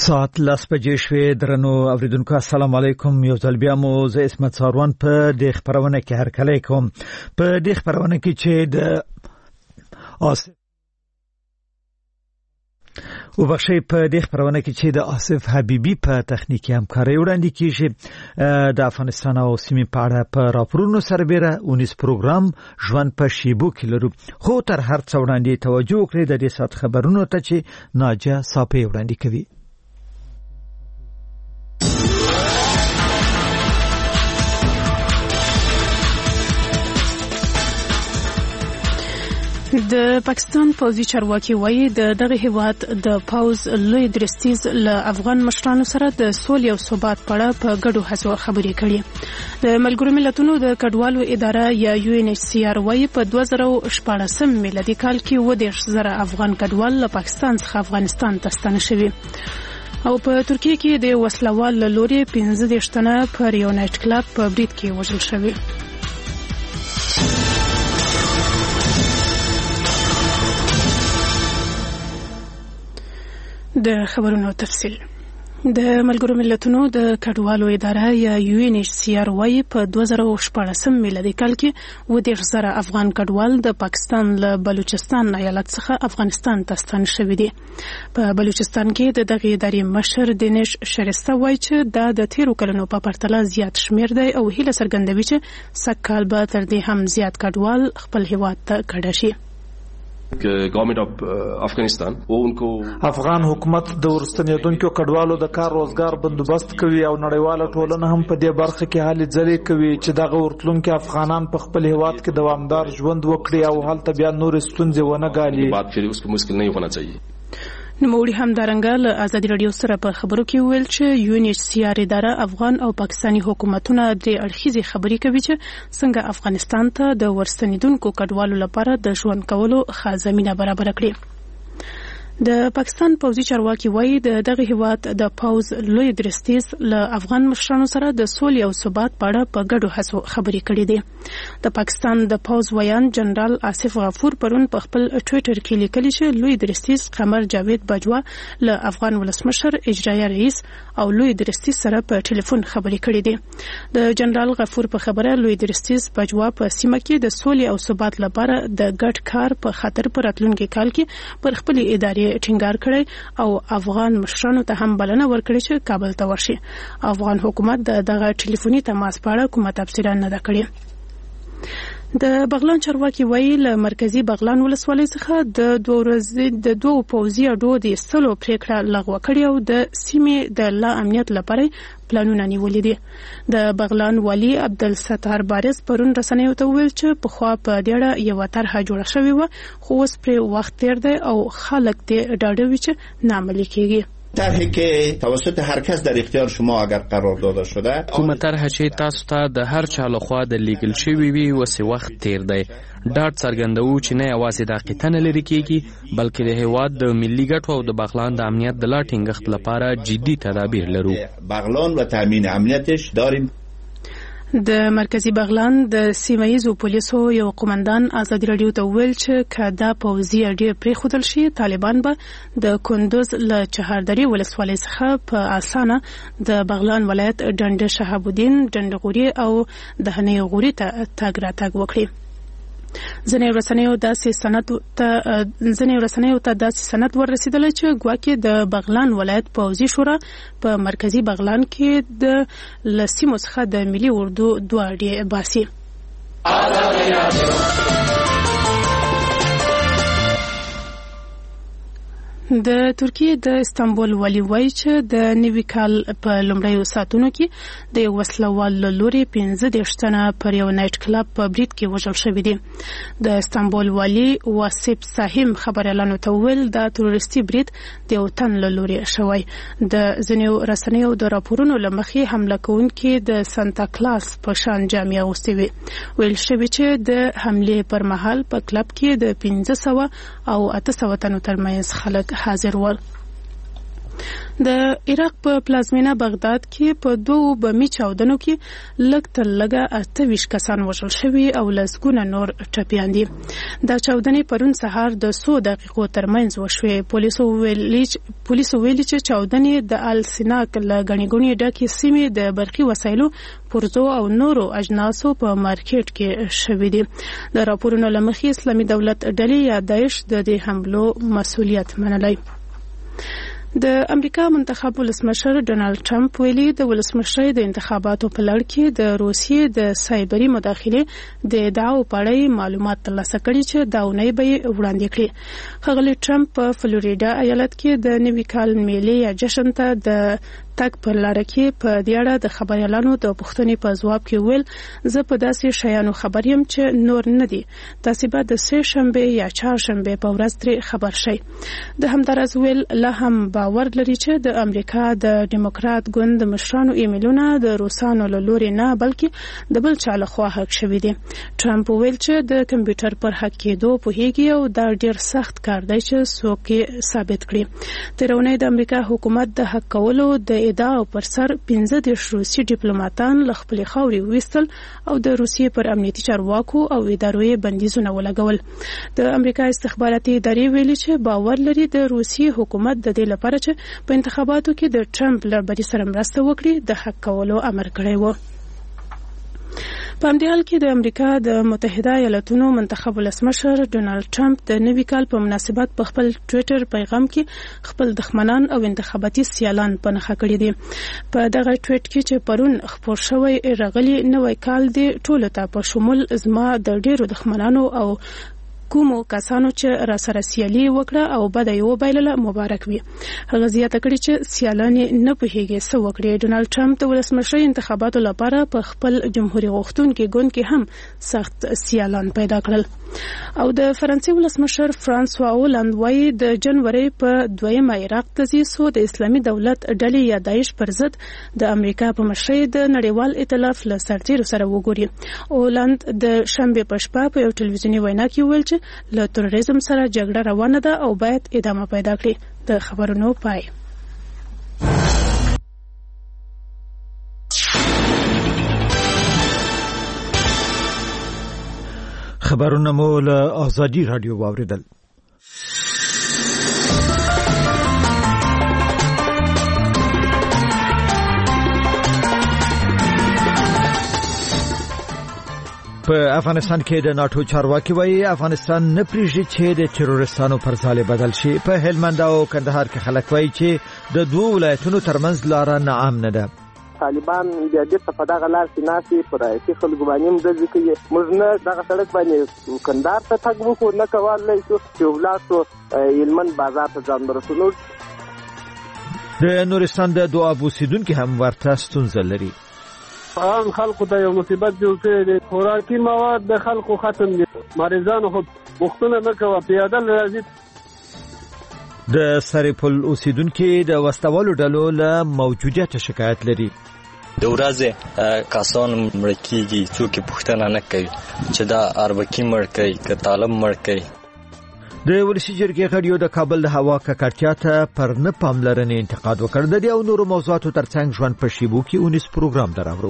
ساعت 10 بجې شوې. درنو اوریدونکو السلام علیکم. یو ځل بیا مو زه اسمت ساروان په دې خبرونه کې هرکلی کوم. په دې خبرونه کې چې د آصف حبیبی په تخنیکی همکارۍ وړاندې کیږي. د افغانستان او سیمې په اړه په راپورونو سربېره 19 پروګرام ژوند په شیبو کې لرو. خو تر هر څه وړاندې توجه وکړئ د دې ساعت خبرونو ته چې ناجیه صافی وړاندې کوي. د پاکستان پوځي چارواکي وایي د دغه هیواد د پوځ لوی درستیز له افغان مشرانو سره د سولې او ثبات په اړه په ګډو هڅو خبرې کړي. د ملګرو ملتونو د کډوالو اداره یا UNHCR وایي په 2014 میلادي کال کې 10,000 افغان کډوال له پاکستان څخه افغانستان ته ستانه شوي. او په ترکیه کې د وسلوال له لوري 15 تنه پر یو نایټ کلب په برید کې وژل شوي. د خبرونو تفصیل. د ملګرو ملتونو د کډوالو اداره یا UNHCR وایي په 2014 میلادي کال کې 10,000 افغان کډوال د پاکستان له بلوچستان ایالت څخه افغانستان ته ستانه شوي دي. په بلوچستان کې د دغه ادارې مشر دینش شریسته وایي چې دا د تیرو کلونو په پرتله زیات شمیر دی او هیله څرګندوي چې سږکال به تر دې هم زیات کډوال خپل هیواد ته کډه شي. گورنمنت اف افغانستان افغان حکومت د ورستنیدونکو کډوالو د کار روزګار بندوبست کوي او نړیواله ټولنه هم په دې برخه کې هلې ځلې کوي چې دغه ورتلونکو افغانان په خپل هیواد کې دوامدار ژوند وکړي او هلته بیا نور ستونزې ونه ګالي. بات پھر اس کو مشکل نہیں ہونا چاہیے. نوموړي همدارنګه له ازادي رادیو سره په خبرو کې ویل چې UNHCR اداره افغان او پاکستاني حکومتونه د اړخیزې خبرې کوي چې څنګه افغانستان ته د ورستنیدونکو کډوالو لپاره د ژوند کولو ښه زمینه برابر کړي. د پاکستان پوځي چارواکي وایي د دغه هیواد د پوځ لوی درستیز له افغان مشرانو سره د سولې او ثبات په اړه په ګډو هڅو خبرې کړې دي. د پاکستان د پوځ ویان جنرال آصف غفور پرون په خپل ټویټر کې لیکلي چې لوی درستیز قمر جاوید باجوا له افغان ولسمشر اجرایه رئیس او لوی درستیز سره په ټلیفون خبرې کړې دي. د جنرال غفور په خبره لوی درستیز باجوا په سیمه کې د سولې او ثبات لپاره د ګډ کار په خاطر پر راتلونکي کال کې پر خپل ادارې ټینګار کړی او افغان مشرانو ته هم بلنه ورکړې چې کابل ته ورشي. افغان حکومت دغه ټلیفوني تماس په اړه کومه تفصیل نه ده کړې. د بغلان چارواکي وایي له مرکزی بغلان ولسوالۍ څخه د 2 پوځي اډو د ایستلو پریکړه لغوه کړې او د سیمې د لا امنیت لپاره پلانونه نیولې دي. د بغلان والی عبدالستار بارز پرون رسنیو ته ویل چې پخوا په دې اړه یوه طرحه جوړه شوې وه خو اوس پرې وخت تیر دی او خلک دې ډاډه وي چې نه عملي کېږي. طرحی که توسط هر کس در اختیار شما اگر قرار داده شده کومه طرح چې تاسو ته د هر چا لخوا د لیګل شوی وي وسې وخت تیر دی. ډاډ څرګندوو چې نه یوازې د قطنه لري کېږي بلکې د هیواد د ملي ګټو او د بغلان د امنیت د لا ټینګښت لپاره جدي تدابیر لرو. بغلان و تامین امنیتش داریم. د مرکزی بغلان د سیمایزو پولیسو یو قومندان ازادي رادیو ته ویل چې کدا پوځي اډې پرېښودل شي طالبان به د کندوز له چهاردری ولسوالۍ څخه په اسانه د بغلان ولایت ډنډ شهاب الدین ډنډغوري او دهنې غوري ته تګ راتګ وکړي. ځینې رسنیو ته داسې سند ورسېدلی چې ګواکې د بغلان ولایت پوځي شورا په مرکزی بغلان کې د لسیمو څخه د ملي اردو 2 اډې باسي. د ترکیه د استانبول والی وایي چې د نوي کال په لومړیو ساعتونو کې د یو وسلوال له لوري 15 تنه پر یو نایټ کلب په برید کې وژل شوي دي. د استانبول والی واسیب ساحیم خبريالانو ته ویل د تروریستي برید د یو تن له لوري شوی. د ځینو رسنیو د راپورونو له مخې حمله کوونکي د سانتا کلاس په شان جامې اغوستې وې. ویل شوی چې د حملې پر مهال په کلب کې د 500 او 800 تنو ترمنځ خلک حاضر ول. د عراق په پلازمینه بغداد کې په 2 بمي چاودنو کې لږ تر لږه 28 کسان وژل شوي او لسګونه نور ټپیان دي. دا چاودنې پرون سهار د 100 دقیقو ترمنځ وشوې. پولیسو ویلي چې چاودنې د السناک له غني غونې ډکې سیمې د برقي وسایلو پرزو او نورو اجناسو په مارکیټ کې شوې دي. د راپورونو له مخې اسلامي دولت ډلې یا داعش د دې حملو مسؤلیت منلی. د امریکا منتخب ولسمشر ډونالد ټرمپ ویلي د ولسمشرۍ د انتخاباتو په لړ کې د روسیې د سایبري مداخلې د ادعاو په اړه معلومات ترلاسه کړي چې دا اونۍ به یې وړاندې کړي. ښاغلي ټرمپ په فلوریډا ایالت کې د نوي کال میلې یا جشن ته د تک پر لار کې په دې اړه د خبريالانو د پوښتنې په ځواب کې ویل زه په داسې شیانو خبر یم چې نور نه دي. تاسو به د سه شنبه یا چهارشنبه په ورځ ترې خبر شئ. د همدارس ویل لا هم باور لري چې د امریکا د ډیموکرات ګوند مشرانو ایمیلونه د روسانو له لوري نه بلکې د بل چا له خوا حق شوي دي. ټرمپ ویل چې د کمپیوټر پر حق کېدو پوهیږي او دا ډیر سخت کار دی چې څوک یې ثابت کړي. تر اونۍ د امریکا حکومت د حق کولو د ادعا پر سر 15 روسي ډیپلوماټان له خپل خاورې وستل او د روسیې پر امنیتي چارواکو او ادارو بندیزونه ولګول. د امریکا استخباراتي ادارې ویلي چې باور لري د روسیې حکومت د دې لپاره چې په انتخاباتو کې د ټرمپ له بری سره مرسته وکړي د حق کولو امر کړی و. په همدې حال کې د امریکا د متحده ایالاتونو منتخب ولسمشر ډونالد ټرمپ د نوي کال په مناسبت په خپل ټویټر پیغام کې خپل دښمنان او انتخاباتي سیالان په نښه کړي دي. په دغه ټویټ کې چې پرون خپور شوی راغلی نوی کال دی ټولو ته په شمول زما د ډیرو دښمنانو او کومو کسانو چې را سره سیالي وکړه او بده یې وبایلله مبارک وي. هغه زیاته کړې چې سیالان نه پوهیږي څه وکړي. ډونالد ټرمپ د ولسمشرۍ انتخاباتو لپاره په خپل جمهوریت غوښتونکي ګوند کې هم سخت سیالان پیدا کړل. او د فرانسې ولسمشر فرانسوا هولند وايي د جنوري په 2 عراق تاسیسو د اسلامي دولت ډلې یا داعش پر ضد د امریکا په مشرۍ د نړیوال ائتلاف له سرتیرو سره وګوري. هولند د شنبه په شپه په یو ټلویزیوني وینا کې ویل چې له تروریزم سره جګړه روانه ده او باید ادامه پیدا کړي. د خبرونو پای. خبرونه مو له آزادی رادیو واوریدل. په افغانستان کې د ناتو چارواکي وایي افغانستان نه پریږدي چې د تروریستانو پر ځای بدل شي. په هلمند او کندهار کې خلک وایي چې د دوه ولایتونو ترمنځ لار نه امن ده. طالبان بیا د په دغه لار کې ناسي پر چې خلکو باندې مزل کوي. موږ نه دغه سړک باندې کندهار ته تګ وکړو نه کولای شو چې ولاسو هلمند بازار ته ځان ورسونو. د نورستان د دوه اوسیدونکو هم ورته ستونزه لري. عام خلکو ته یو مصیبت جوړ کړی دی. خوراکي مواد د خلکو ختم دي. مریضانو خو وختونه نه کوي پیاده راځي. د سرپل اوسیدونکو د وسوالو ډلو له موجودیت شکایت لري. د ورځې کسان مړ کیږي څوک پوښتنه نه کوي چې دا اربکی مړ کوي که طالب مړ کوي. د ولسی جرګې غړیو د کابل د هوا ککړتیا ته پر نه پاملرنې انتقاد وکړ. د دې او نورو موضوعاتو ترڅنګ ژوند په شیبو کې 19 پروګرام دراوړو.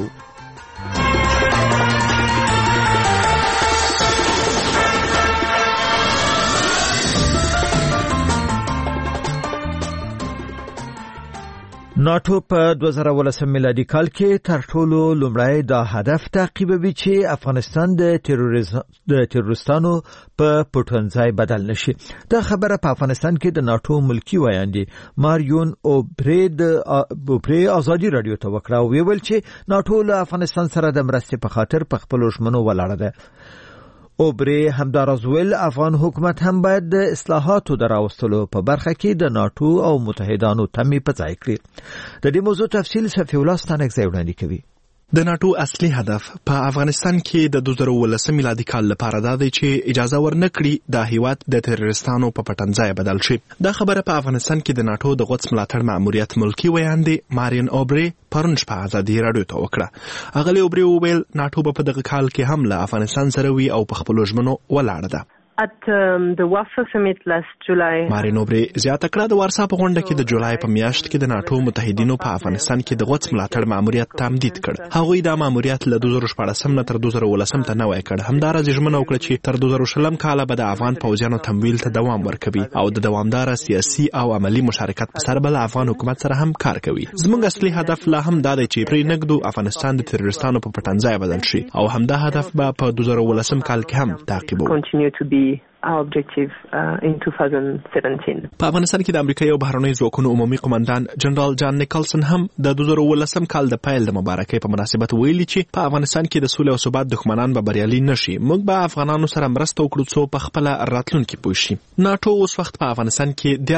ناتو په 2018 میلادي کال کې تر ټولو لومړی دا هدف تعقیبوي چې افغانستان د تروریستانو په پټنځای بدل نشي. دا خبره په افغانستان کې د ناتو ملکی ویاندې ماریون اوبری آزادی رادیو ته وکړه او ویل چې ناتو له افغانستان سره د مرستې په خاطر په خپل ژمنو ولاړه ده. اوبری همداراز ویل افغان حکومت هم باید د اصلاحاتو دراوستلو په برخه کې د ناتو او متحدانو تمې په ځای کړي. د دې موضوع تفصیل صفی الله ستانک وړاندې کوي. د ناتو اصلي هدف په افغانستان کې د 2018 میلادي کال لپاره دا دی چې اجازه ورنکړي د هیواد د تروریستانو په پټنځای بدل شي. دا خبره په افغانستان کې د ناتو د غوڅ ملاتړ ماموریت ملکی ویاندې مارین اوبری پرون شپه آزادي رادیو ته وکړه. هغه اوبری وویل ناتو په دغه کال کې هم له افغانستان سره وي او په خپل ژمنو ولاړه ده. At the WAFA summit last July. مارین اوبری زیاته کړه د وارسا په غونډه کې د جولای په میاشت کې د ناتو متحدینو په افغانستان کې د غوڅ ملاتړ ماموریت تمدید کړ. هغوی دا ماموریت له 2014 نه تر 2018 ته نوی کړ. همدارس ژمنه وکړه چې تر 2020 کال به د افغان پوځیانو تمویل ته دوام ورکوي او د دوامدار سیاسي او عملی مشارکت په سر بل افغان حکومت سره هم کار کوي. زموږ اصلي هدف لا هم دا دی چې پرې نګدو افغانستان د تروریستانو په پټنځای بدل شي او همدا هدف به په 2018 کال کې هم تعقیبوي. Our objective in 2017. په افغانستان کې د امریکا یو بهرنی ځواکونو عمومي قومندان جنرال جان نیکلسن هم د 2018 کال د پیل د مبارکۍ په مناسبت ویلي چې په افغانستان کې د سولې او ثبات دښمنان به بریالي نشي. موږ به افغانانو سره مرسته وکړو څو په خپل راتلونکي پوه شي. ناتو اوس وخت په افغانستان کې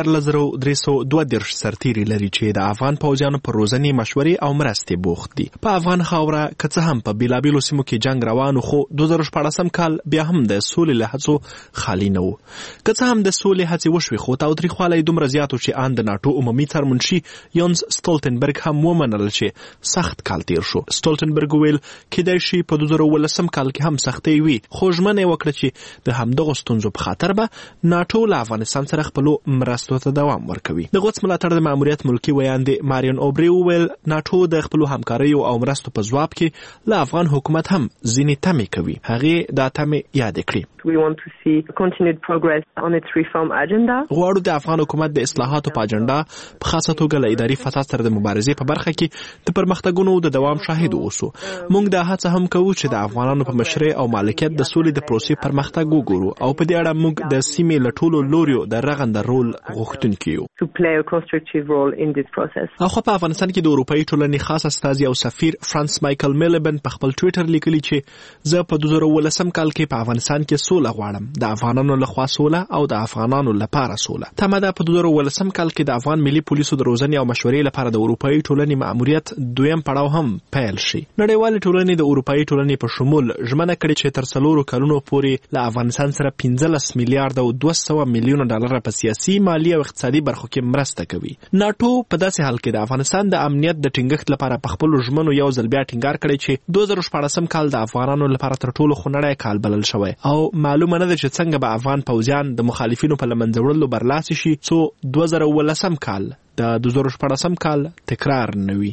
14332 سرتیري لري چې د افغان پوځیانو پر روزنې مشورې او مرستې بوخت دي. په افغان خاوره که څه هم په بیلابیلو سیمو کې جنگ روان خو 2014 کال بیا هم د سولې له هڅو خالی نه و. که څه هم د سولې هڅې وشوې خو تاوتریخوالی دومره زیات و چې ان د ناټو عمومي څارمنشي یانز سټولټنبرګ هم ومنل چې سخت کال تیر شو. سټولټنبرګ ویل کېدای شي په 2018 کال کې هم سختۍ وي خو ژمنه یې وکړه چې د همدغو ستونزو په خاطر به ناټو له افغانستان سره خپلو مرستو ته دوام ورکوي. د غوڅ ملاتړ د ماموریت ملکي ویاندې مارین اوبری وویل ناټو د خپلو همکاریو او مرستو په ځواب کې له افغان حکومت هم ځینې تمې کوي. هغې دا تمې یادې کړې. We want to see continued progress on its reform agenda. غواړو د افغان حکومت د اصلاحاتو په اجنډا په خاصه توګه له اداري فساد سره د مبارزې په برخه کې د پرمختګونو د دوام شاهد اوسو. موږ دا هڅه هم کوو چې د افغانانو په مشرۍ او مالکیت د سولې د پروسې پرمختګ وګورو او په دې اړه موږ د سیمې له ټولو لوریو د رغنده رول غوښتونکي یو. To play a constructive role in this process. خو په افغانستان کې د اروپאי ټولنې خاص استازي او سفیر فرانس مایکل میلبن په خپل ټوئیټر لیکلي چې زه په 2018 کال کې په افغانستان کې سوله غواړم. د افغانانو لخوا سوله او د افغانانو لپاره سوله. تمه ده په 2018 کال کې د افغان ملي پولیسو د روزنې او مشورې لپاره د اروپאי ټولنې مأموریت دویم پړاو هم پیل شي. نړیوالې ټولنې د اروپאי ټولنې په شمول ژمنه کړې چې تر 4 کلونو پورې له افغانستان سره 15 میلیارډ او 200 میلیونه ډالر په سیاسي مالی او اقتصادي برخو کې مرسته کوي. ناټو په داسې حال کې د افغانستان د امنیت د ټینګښت لپاره په خپل ژمنو یو ځل بیا ټینګار کړی چې 2014 کال د افغانانو لپاره تر ټولو خونړی کال بلل شوی او معلومه نه ده چې څنګه به افغان پوځیان د مخالفینو په لمنځه وړلو برلاسي شي څو 2018 کال د 2014 کال تکرار نه وي.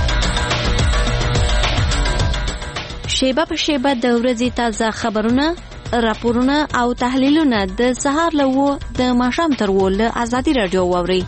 شیبه په شیبه د ورځې تازه خبرونه، راپورونه او تحلیلونه د سهار له 9 د ماښام تر 10 له ازادي رادیو واورئ.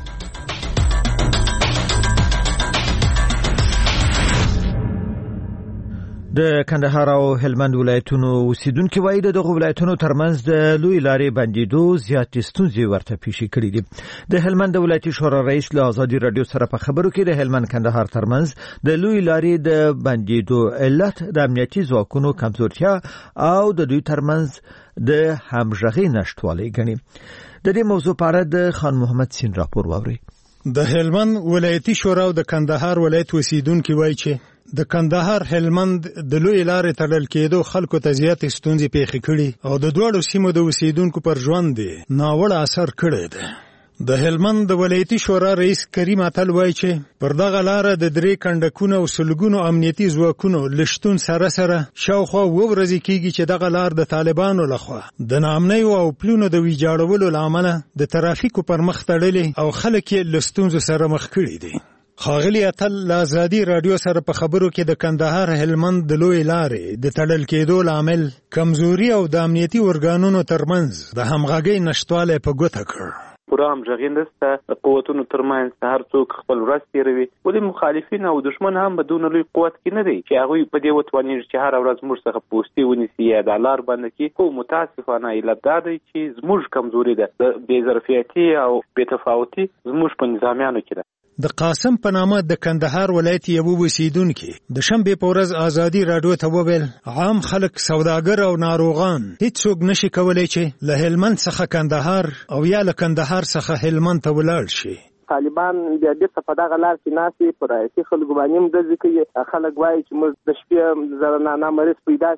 د کندهار او هلمند ولایتونو اوسیدونکو وایي د دغه ولایتونو ترمنځ د لوی لارې بندیدو زیاتې ستونزې ورته پیښې کړې دي. د هلمند ولایتي شورا رئیس له ازادي رادیو سره په خبرو کې د هلمند کندهار ترمنځ د لوی لارې د بندیدو علت د امنیتي ځواکونو کمزورتیا او د دوی ترمنځ د همغږۍ نشټوالی ګڼي. د دې موضوع په اړه د خان محمد سین راپور واورئ. د هلمند ولایتي شورا او د کندهار ولایت اوسیدونکو وایي چې د کندهار هلمند د لوی لارې تړل کېدو خلکو ته زیاتې ستونزې پیښې کړي او د دوړو سیمو د اوسیدونکو پر ژوند ناوړه اثر کړی دی. د هلمند د ولایتي شورا رئیس کریم اتل وایي چې پر دغه لاره د 3 کنډکونو او سلګونو امنیتي ځواکونو لشتون سره شاوخوا 2 ورځې کېږي چې دغه لار د طالبانو لخوا د ناامنیو او پلونو د ویجاړولو له امله د ترافیکو پر مخ تړلې او خلک یې له ستونزو سره مخ کړي دي. خاغلی اتل له ازادي رادیو سره په خبرو کې د کندهار هلمند د لوی لارې د تړل کېدو لامل کمزوري او د امنیتي ارګانونو ترمنځ د همغږۍ نشټوالی په ګوته کړ. پوره همغږي نشته د قوتونو ترمنځ، هر څوک خپل ورځ تېروي. ولې مخالفین او دشمن هم په دونه لوی قوت کې نه دی چې هغوی په دې وتوانېږي چې هره ورځ موږ څخه پوستې ونیسي یا د لار بنده کړي. خو متاسفانه علت دا دی چې زموږ کمزوري ده، د بېظرفیتي او بېتفاوتي زموږ په نظامیانو کې ده. د قاسم په نامه د کندهار ولایت یو اوسیدونکي د شنبې په ورځ ازادي رادیو ته وویل عام خلک، سوداګر او ناروغان هیڅوک نشي کولی چې له هلمند څخه کندهار او یا له کندهار څخه هلمند ته ولاړ شي. طالبان بیا بیرته په دغه لار کې ناستې په رایسي خلکو باندې هم ډزې کوي. خلک وایي چې موږ د شپې زرنانه مریض پیدا شي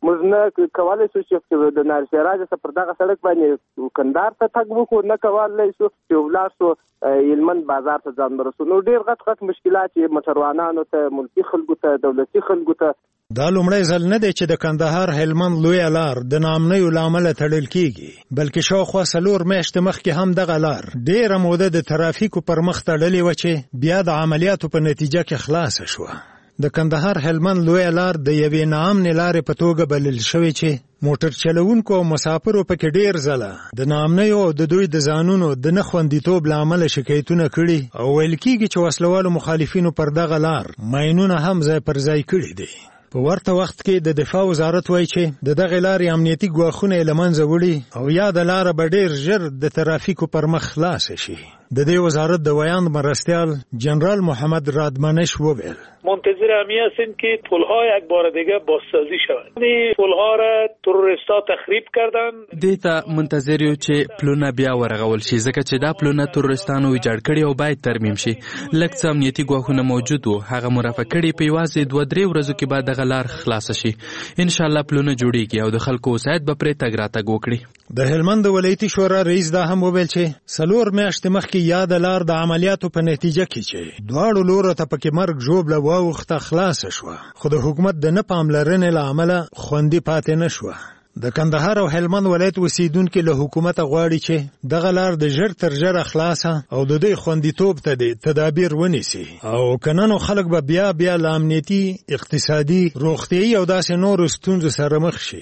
موږ نه کولای شو چې د نارسراج څخه پر دغه سړک باندې کندهار ته تګ وکړو، نه کولای شو چې ولاړ شو هلمند بازار ته ځان ورسو. نو ډېر غټ مشکلات چې موټروانانو ته، ملکي خلکو ته، دولتي خلکو ته. دا لومړی ځل نه دی چې د کندهار هلمند لویه لار د ناامنیو له امله تړل کیږي، بلکې شاوخوا 4 میاشتې مخکې هم دغه لار ډېره موده د ترافیکو پر مخ تړلې وه چې بیا د عملیاتو په نتیجه کې خلاصه شوه. د کندهار هلمند لویه لار د یوې ناامنې لارې په توګه بلل شوې چې موټر چلوونکو او مسافرو پکې ډېر ځله د ناامنیو او د دوی د ځانونو د نه خوندیتوب له امله شکایتونه کړي او ویل کېږي چې وسلوالو مخالفینو پر دغه لار ماینونه هم ځای پر ځای کړي دي. په ورته وخت کې د دفاع وزارت وایي چې د دغې لارې امنیتي ګواښونه یې له منځه وړي او یا د لاره به ډېر ژر د ترافیکو پر مخ خلاصه شي. د دې وزارت د ویاند مرستیال جنرال محمد رادمنش وویل منتظر همی هستیم که پلها یک بار دیگه بازسازی شود. این پلها را تروریستا تخریب کردن. دیتا منتظر یو چې پلونه بیا ورغول شي، ځکه چې دا پلونه تروریستانو ویجاړ کړي او باید ترمیم شي. لږ څه امنیتي ګواښونه موجود وو، هغه مرافع کړي، په یوازې 2-3 ورځو کې بعد دغه لار خلاصه شي. ان شاء الله پلونه جوړیږي او د خلکو وسایت به پرې تګ راتګ وکړي. د هلمند ولایتي شورا رئیس دا هم وویل چې 4 میاشتې مخکې یاد لار د عملیاتو په نتیجه کې چې دواړو لورو ته پکې مرګ ژوبله واوښته خلاصه شوه، خو د حکومت د نه پاملرنې له امله خوندي پاتې نه شوه. د کندهار او هلمند ولایت اوسیدونکي له حکومته غواړي چې دغه لار د ژر تر ژره خلاصه او د دوی خوندیتوب ته د تدابیر ونیسي، او که نو خلک به بیا له امنیتي، اقتصادي، روغتیایي او داسې نورو ستونزو سره مخ شي.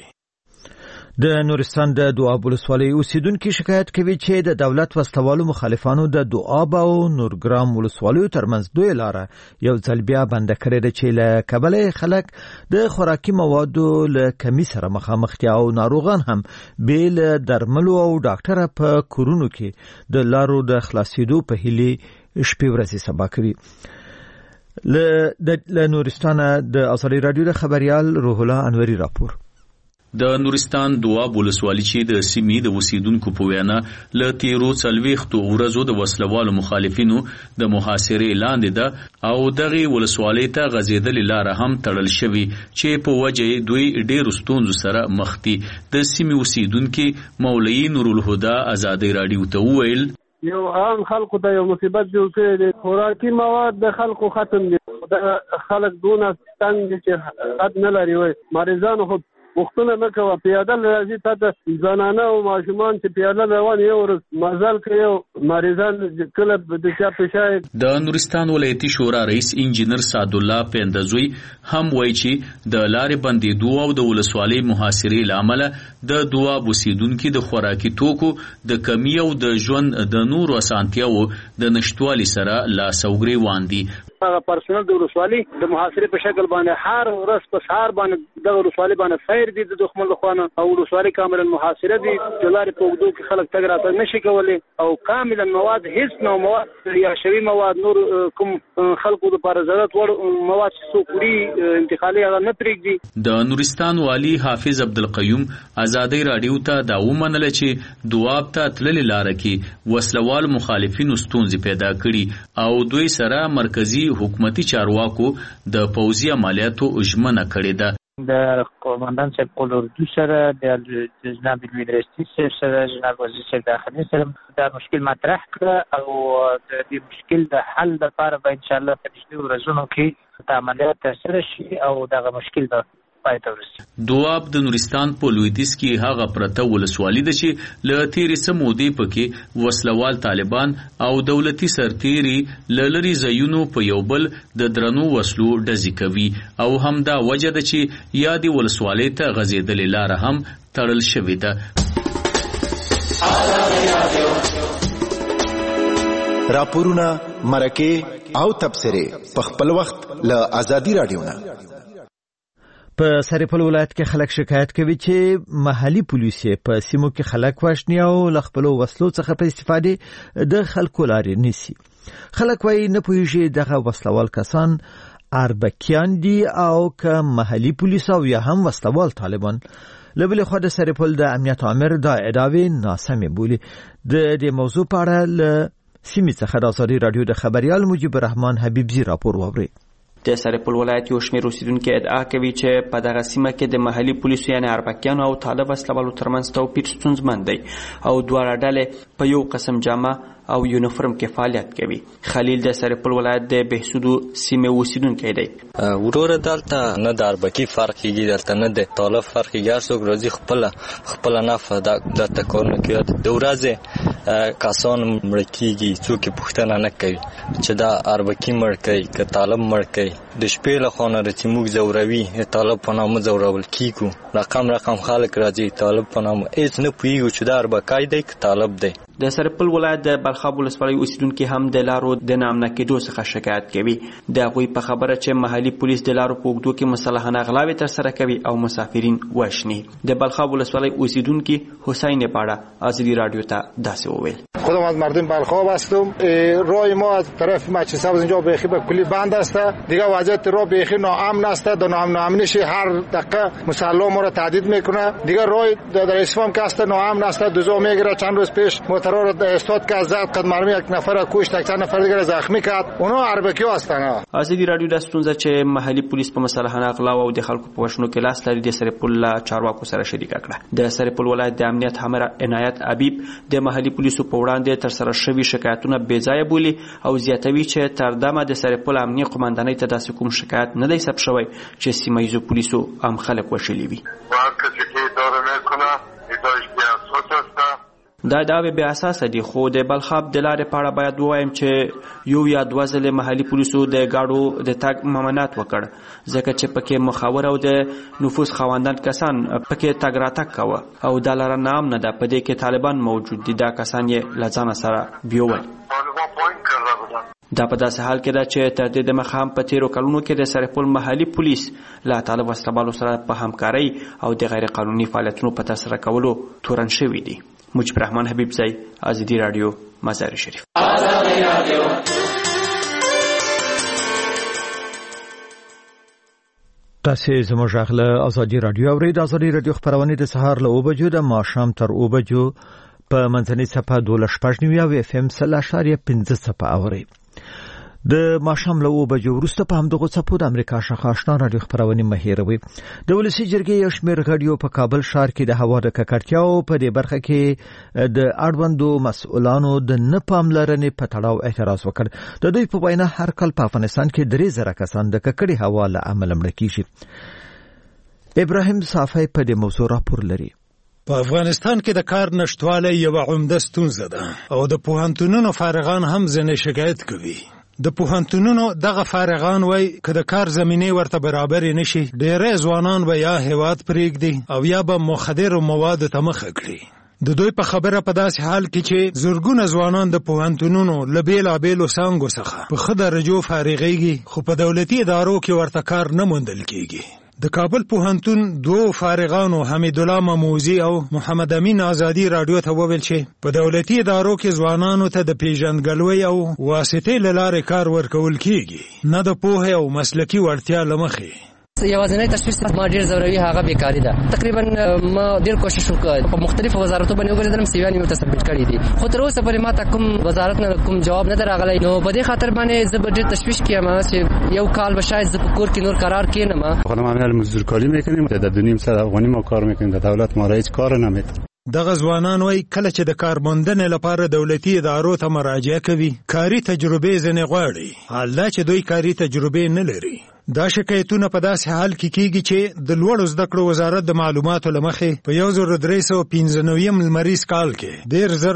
د نورستان د دواب ولسوالۍ اوسیدونکي شکایت کوي چې د دولت وسلوالو مخالفانو د دواب او نورګرام ولسوالیو ترمنځ دوی لاره یو ځل بیا بنده کړې ده چې له کبله خلک د خوراکي موادو له کمی سره مخامخ دي او ناروغان هم بیل درملو او ډاکټره په کورونو کې د لارو د خلاصېدو په هیلې شپې ورځې سبا کوي. له نورستان د ازادي رادیو د خبريال روح الله انوري راپور. د نورستان دواب ولسوالۍ چې د سیمې د اوسیدونکو په وینا له تیرو 40 ورځو د وسلوالو مخالفینو د محاصرې لاندې ده او دغه ولسوالۍ ته غځېدلې لاره هم تړل شوې چې په وجه دوی ډېر ستونزو سره مخ دي. د سیمې اوسیدونکو مولوي نور الهدى ازادي رادیو ته وویل یو عام خلکو ته یو مصیبت جوړ کړی دی، خوراکي مواد د خلکو ختم دي، د خلک دونه تنګ دي چې حد نه لري. وای مریضانو خو وختونه نه کوه، پیاده راځي تا ته زنانه او ماشومان چې پیاده روان یو ورځ مزل کوي، مریضان کله د چا پېښه. د نورستان ولایتي شورا رئیس انجینر سعد الله پیندزوی هم وایي چې د لارې بندېدو او د ولسوالۍ محاصرې له امله د دواب اوسیدونکو د خوراکي توکو د کمی او د ژوند د نورو اسانتیاوو د نشټوالي سره لاس او ګریوان دي. هغه پرسونل د ولسوالۍ د محاصرې په شکل باندې هر ورځ په سهار باندې د ولسوالۍ باندې فیر دي د دښمن له خوا او ولسوالۍ کاملا محاصره دي، د لارې په اوږدو کې خلک تګ راتګ نشي کولی او کاملا مواد هیڅ نو مواد یا شوي مواد نور کوم خلکو لپاره ضرورت وړ مواد څوک وړي انتقالي هغه نه پرېږدي. د نورستان والي حافظ عبدالقیوم ازادي رادیو ته دا ومنله چې دواب ته تللې لاره کې وسلوال مخالفینو ستونزې پیدا کړي او دوی سره مرکزی حکومتي چارواکو د پوځي عملیاتو ژمنه کړې ده. د قوماندان صاحب قلوردو سره د جناب یونیورسيټي صاحب سره جناب وزیر صاحب داخلي سره دا مشکل مطرح کړ او د دې مشکل د حل لپاره به ان شاء الله په دې ورځو کې عملیات ترسره شي او دغه مشکل به دواب د نورستان په لویدیځ کې هغه پرته ولسوالۍ ده چې له تیرې څه مودې پکې وسلوال طالبان او دولتي سرتیري له لرې ځایونو په یو بل د درنو وسلو ډزې کوي او همدا وجه ده چې یادې ولسوالۍ ته غځېدلې لاره هم تړل شوې ده. راپورونه، مرکې او تبصرې په خپل وخت له ازادي رادیو نه. په سرپل ولایت کې خلک شکایت کوي چې محلي پولیس په سیمو کې خلک واشني او له خپل وسلو څخه په استفاده د خلکو لارې نیسي. خلک وايي نه پوهیږي دغه وسلوال کسان اربکیان دي او که محلي پولیس او یا هم وسلوال طالبان. لبل خو د سرپل د امنیت عامر دا ادعاوې ناسمې بولي. د دې موضوع په اړه له سیمې څخه د ازادي رادیو د خبريال مجيب الرحمن حبیبزي راپور ووري. د سرپل ولایت یو شمېر اوسیدونکي ادعا کوي چې په دغه سیمه کې د محلي پولیسو یعنې اربکیانو او طالب وسلوالو ترمنځ توپیر ستونزمن دی او دواړه ډلې په یو قسم جامه او یونیفورم کې فعالیت کوي. خلیل د سرپل ولایت د بهسودو سیمې اوسیدونکی دی. وروره دلته نه د اربکي فرق کېږي، دلته نه د طالب فرق کېږي، هر څوک راځي خپله نفع دلته کارونه کوي. د ورځې کسان مړه کېږي، څوک یې پوښتنه نه کوي چې دا اربکي مړ کوي که طالب مړ کوي. د شپې له خوا نه راځي موږ ځوروي، د طالب په نامه ځورول کېږو. رقم خلک راځي طالب په نامه، هېڅ نه پوهېږو چې دا اربکی دی که طالب دی. د سرپل ولایت د بلخاب ولسوالۍ اوسیدونکي هم د لارو د ناامنه کېدو څخه شکایت کوي. د هغوی په خبره چې محلي پولیس د لارو په اوږدو کې مسلحانه غلاوې ترسره کوي او مسافرین وژني. د بلخاب ولسوالۍ اوسیدونکي حسین پاړه آزادی رادیو ته داسې وویل: خودم از مردم بلخاب هستم. راه ما از طرف مسجد سبز اینجا بیخی به کلی بند است. دیگه وضعیت راه بیخی ناامن است. در ناامنیش هر دقیقه مسلح ما را تهدید میکنه. دیگه راه در اصفهان که است ناامن است. دوزا میگیره. چند روز پیش موتورا را استاد که زد قد مرمی یک نفر را کشت، یک نفر دیگر را زخمی کرد. اونا اربکی هستند. آزادی رادیو د ستونزه چې محلي پولیس په مسلحانه غلا او د خلکو په وژنو کې لاس لري د سرپل چارواکو سره شریکه کړه. د سرپل ولایت د امنیت امر عنایت حبیب د محلي پولیسو په وړاندې ترسره شوي شکایتونه بې ځایه بولي او زیاتوي چې تر دمه د سرپل امنیه قومندانۍ ته داسې کوم شکایت نه دی ثبت شوی چې سیمه ییزو پولیسو هم خلک وژلي وي. دا دعوې بې اساسه دي، خو د بلخاب د لارې په اړه باید ووایم چې یو یا دوه ځلې محلي پولیسو د ګاډو د تګ ممانعت وکړ، ځکه چې پکې مخاور او د نفوذ خاوندان کسان پکې تګ راتګ کوه او دا لاره نامنه ده. په دې کې طالبان موجود دي. دا کسان یې له ځانه سره بیول. دا په داسې حال کې ده چې تر دې دمخه هم په تیرو کلونو کې د سرپل محلي پولیس له طالب وسلوالو سره په همکارۍ او د غیر قانوني فعالیتونو په ترسره کولو تورن شوي دي. مجيب الرحمن حبیب زئی، آزادی رادیو، مزار شریف. تاسو زموږ غږ آزادی رادیو اورئ. د آزادی رادیو خبرونه د سهار له 9 بجو د ماښام تر 9 بجو په منځنۍ صفحه 12.9 او اف ام 0.5 صفحه اورئ. د ماښام له 9 بجو وروسته په همدغه صفحو د امریکا څخه آشنا رادیو خبرونه مهیروي. د ولسی جرګې یو شمېر غړیو په کابل ښار کې د هوا د ککړتیاو په دې برخه کې د اړوندو مسؤلانو د نه پاملرنې په تړاو اعتراض وکړ. د دوی په وینا هر کال په افغانستان کې 3,000 کسان د ککړې هوا له امله مړه کیږي. ابراهیم صافی په دې موضوع راپور لري. په افغانستان کې د کار نشټوالی یو عمده ستونزه ده او د پوهنتونونو فارغان هم ځنې شکایت کوي. د پوهنتونونو دغه فارغان وای که د کار زمینه ورته برابر نشي، ډېر ځوانان به یا هیواد پرېږدي او یا به مخدر مواد ته مخه کړي. د دوی په خبره په داسې حال کې چې زرګونه ځوانان د پوهنتونونو له بېلابېلو څانګو څخه په ښه درجو فارغېږي، خو په دولتي ادارو کې ورته کار نه موندل کېږي. د کابل پوهنتون 2 فارغانو حمید الله مموزي او محمد امین آزادی رادیو ته وویل چې په دولتي ادارو کې ځوانانو ته د پیژندګلوۍ او واسطې له لارې کار ورکول کېږي، نه د پوهې او مسلکي وړتیا له مخې. یوازینی تشخیص ما ډیر ضروري هغه بیکاری ده. تقریبا ما ډیر کوشش وکړ په مختلفو وزارتونو باندې وګرځیدم، سیویان مې سبمیټ کړی دي، خو تر اوسه پورې ما ته کوم وزارت نه کوم جواب نه راغلی. نو په دې خاطر باندې زه ډیر تشویش کیم چې یو کال به شاید زه په کور کې نور قرار کینم. خودم عمل مزدور کاری میکنیم، د 2.5 ساعت افغانی ما کار میکنیم، د دولت ما هیڅ کار نه میکنیم. دغه ځوانان وای کله چې د کارموندنې لپاره دولتي ادارو ته مراجعه کوي، کاري تجربه ځنې غواړي، حالا چې دوی کاري تجربه نه لري. دا شکایتونه په داسې حال کې کیږي چې د لوړو زده کړو وزارت د معلوماتو له مخې په 1395 لمریز کال کې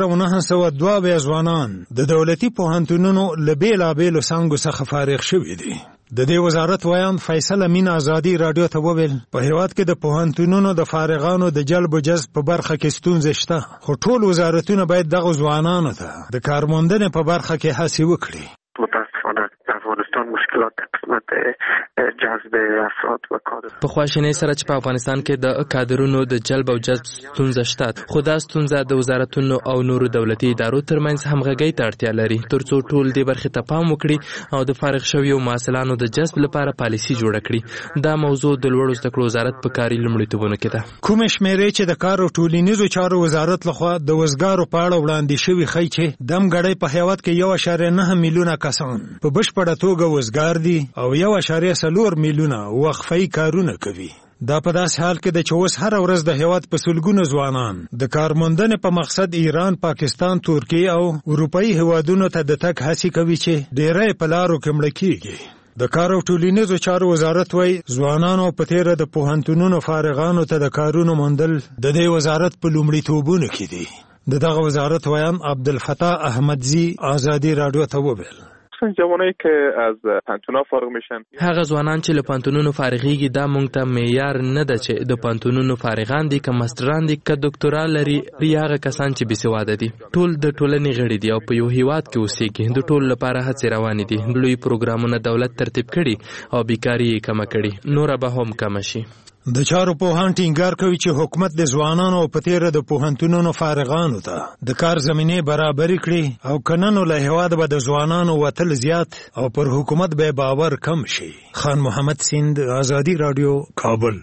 1902 ځوانان د دولتي پوهنتونونو له بېلابېلو څانګو څخه فارغ شوي دي. د دې وزارت ویان فیصل امین آزادی رادیو ته وویل په هیواد کې د پوهنتونونو د فارغانو د جلب و جذب په برخه کې ستونزې شته، خو ټول وزارتونه باید دغه ځوانانو ته د کارموندنې په برخه کې هڅې وکړي. متاسفانه افغانستان مشکلات قسمت جذب افراد و کادر په خواشینۍ سره چې په افغانستان کې د کادرونو د جلب او جذب ستونزه شته، خو دا ستونزه د وزارتونو او نورو دولتي ادارو ترمنځ همغږۍ ته اړتیا لري ترڅو ټول دې برخې ته پام وکړي او د فارغ شویو محصلانو د جذب لپاره پالیسي جوړه کړي. دا موضوع د لوړو زده کړو وزارت په کاري لومړیتوبونو کې ده. کومې شمیرې چې د کار او ټولنیزو چارو وزارت لخوا د وزګارو په اړه وړاندې شوي ښیي چې دم غړی په هیواد کې 1.9 میلیونه کسان په بشپړه توګه وزګار دي او او 1.4 میلیونه وقفي کارونه کوي. دا په داس حال کې د چوس هر ورځ د هیواد په سلګونو ځوانان د کارموندنې په مقصد ایران، پاکستان، ترکیه او اروپאי هیوادونو ته د تک هڅې کوي چې ډېرې په لارو کې مړ کیږي. د کار او ټولنیزو چارو وزارت وایي ځوانانو په تیره د پوهنتونونو فارغانو ته د کارونو موندل د دې وزارت په لومړیتوبونو کې دي. دغه وزارت ویان عبدالفتاح احمدزی آزادی رادیو ته وویل جوانایی که از پانتونا فارغ میشن، هغه ځوانان چې له پانتونونو فارغيږي دا مونږ ته معیار نه ده چې د پانتونونو فارغان دي که ماستران دي که ډاکټورا لري یا هغه کسان چې بېسواده دي. ټول د ټولنې غړي دي او په یو هیواد کې اوسېږي. د ټول لپاره هڅې روانې دي. لوی پروګرامونه دولت ترتیب کړي او بیکاري یې کمه کړي، نوره به هم کمه شي. د چارو پوهان ټینګار کوي چې حکومت د ځوانانو په تیره د پوهنتونونو فارغانو ته د کار زمینه برابرې کړي او کننو له هیواد به د ځوانانو وتل زیات او پر حکومت به باور کم شي. خان محمد سیند، آزادی رادیو، کابل.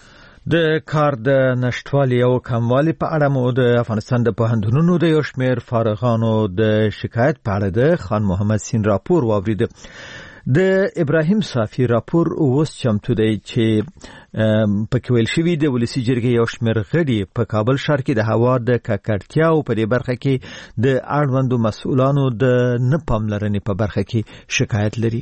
د کار د نشټوالي او کموالي په اړه مو د افغانستان د پوهنتونونو د یو شمېر فارغانو د شکایت په اړه د خان محمد سیند راپور واورید. د ابراهیم صافی راپور اوس چمتو دی چې پکې ویل شوی د ولسی جرګې یو شمېر غړي په کابل ښار کې د هوا د ککړتیا او په دې برخه کې د اړوندو مسؤلانو د نه پاملرنې په برخه کې شکایت لري.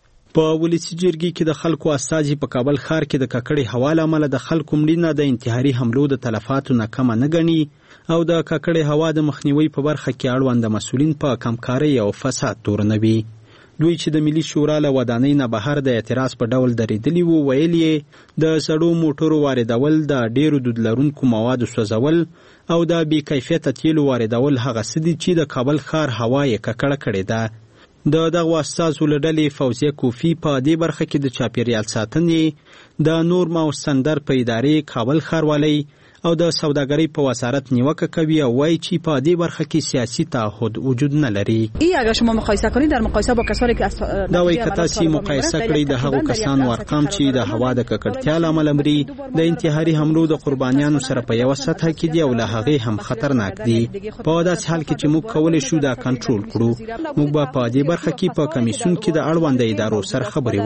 په ولسی جرګې کې د خلکو استازي په کابل ښار کې د ککړې هوا له امله د خلکو مړینه د انتحاري حملو د تلفاتو نه کمه نه ګڼي او د ککړې هوا د مخنیوي په برخه کې اړوند مسؤلین په کمکارۍ او فساد تورنوي. دوی چې د ملي شورا له ودانۍ نه بهر د اعتراض په ډول درېدلي وو، ویل یې د سړو موټرو واردول، د ډېرو دود لرونکو موادو سوځول او د بې کیفیته تیلو واردول هغه څه دي چې د کابل ښار هوا یې ککړه کړې ده. د دغو استازو له ډلې فوزیه کوفي په دې برخه کې د چاپیریال ساتنې د نورم او سندر په ادارې کابل ښاروالۍ او د سوداګرۍ په وزارت نیوکه کوي او وایي چې په دې برخه کې سیاسي تعهد وجود نه لري. اگر شما مقایسه کنید در مقایسه با کسانی که دا وایي که تاسې مقایسه کړئ د هغو کسانو ارقام چې د هوا د ککړتیا له امله مري د انتحاري حملو د قربانیانو سره په یوه سطحه کې دي او له هغې هم خطرناک دي. په داسې حال کې چې موږ کولی شو دا کنټرول کړو، موږ به په دې برخه کې په کمیسیون کې د اړونده ادارو سره خبرې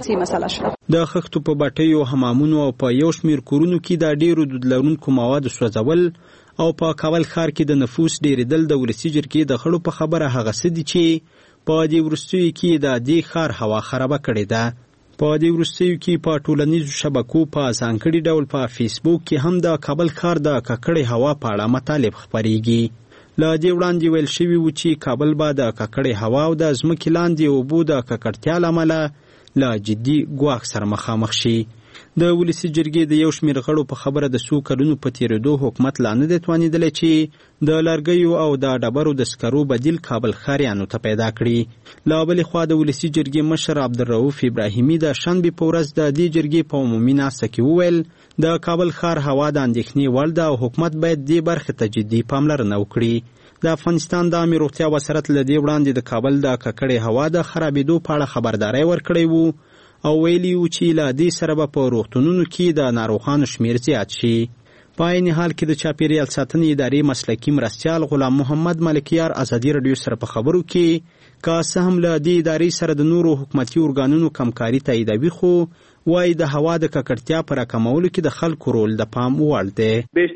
ولرو. د خښتو په بټیو، حمامونو او په یو شمېر کورونو کې د ډېرو دود لرونکو مواد سوځول او په کابل ښار کې د نفوس ډېرېدل د ولسي جرګې د غړو په خبره هغه څه دي چې په دې وروستیو کې د دې ښار هوا خرابه کړې ده. په دې وروستیو کې په ټولنیزو شبکو په ځانګړي ډول په فیسبوک کې هم د کابل ښار د ککړې هوا په اړه مطالب خپریږي. له دې وړاندې ویل شوي و چې کابل به د ککړې هوا او د ځمکې لاندې اوبو د ککړتیا له امله له جدي ګواښ سره مخامخ شي. د ولسی جرګې د یو شمېر غړو په خبره د څو کلونو په تېرېدو حکومت لا نه دی توانېدلی چې د لرګیو او د ډبرو د سکرو بدیل کابل ښاریانو ته پیدا کړي. له بلې خوا د ولسی جرګې مشر عبدالرؤف ابراهیمي د شنبې په ورځ د دې جرګې په عمومي ناسته کې وویل د کابل ښار هوا د اندېښنې وړ ده او حکومت باید دې برخې ته جدي پاملرنه وکړي. د افغانستان د عامې روغتیا وزارت له دې وړاندې د کابل د ککړې هوا د خرابېدو په اړه خبرداری ورکړی و او ویلي و چې له دې سره به په روغتونونو کې د ناروغانو شمېر زیات شي. په عین حال کې د چاپیریال ساتنې ادارې مسلکي مرستیال غلام محمد ملکیار ازادي رادیو سره په خبرو کې که څه هم له دې ادارې سره د نورو حکومتي ارګانونو کمکاري تاییدوي، خو وایي د هوا د ککړتیا په راکمولو کې د خلکو رول د پام وړ دی.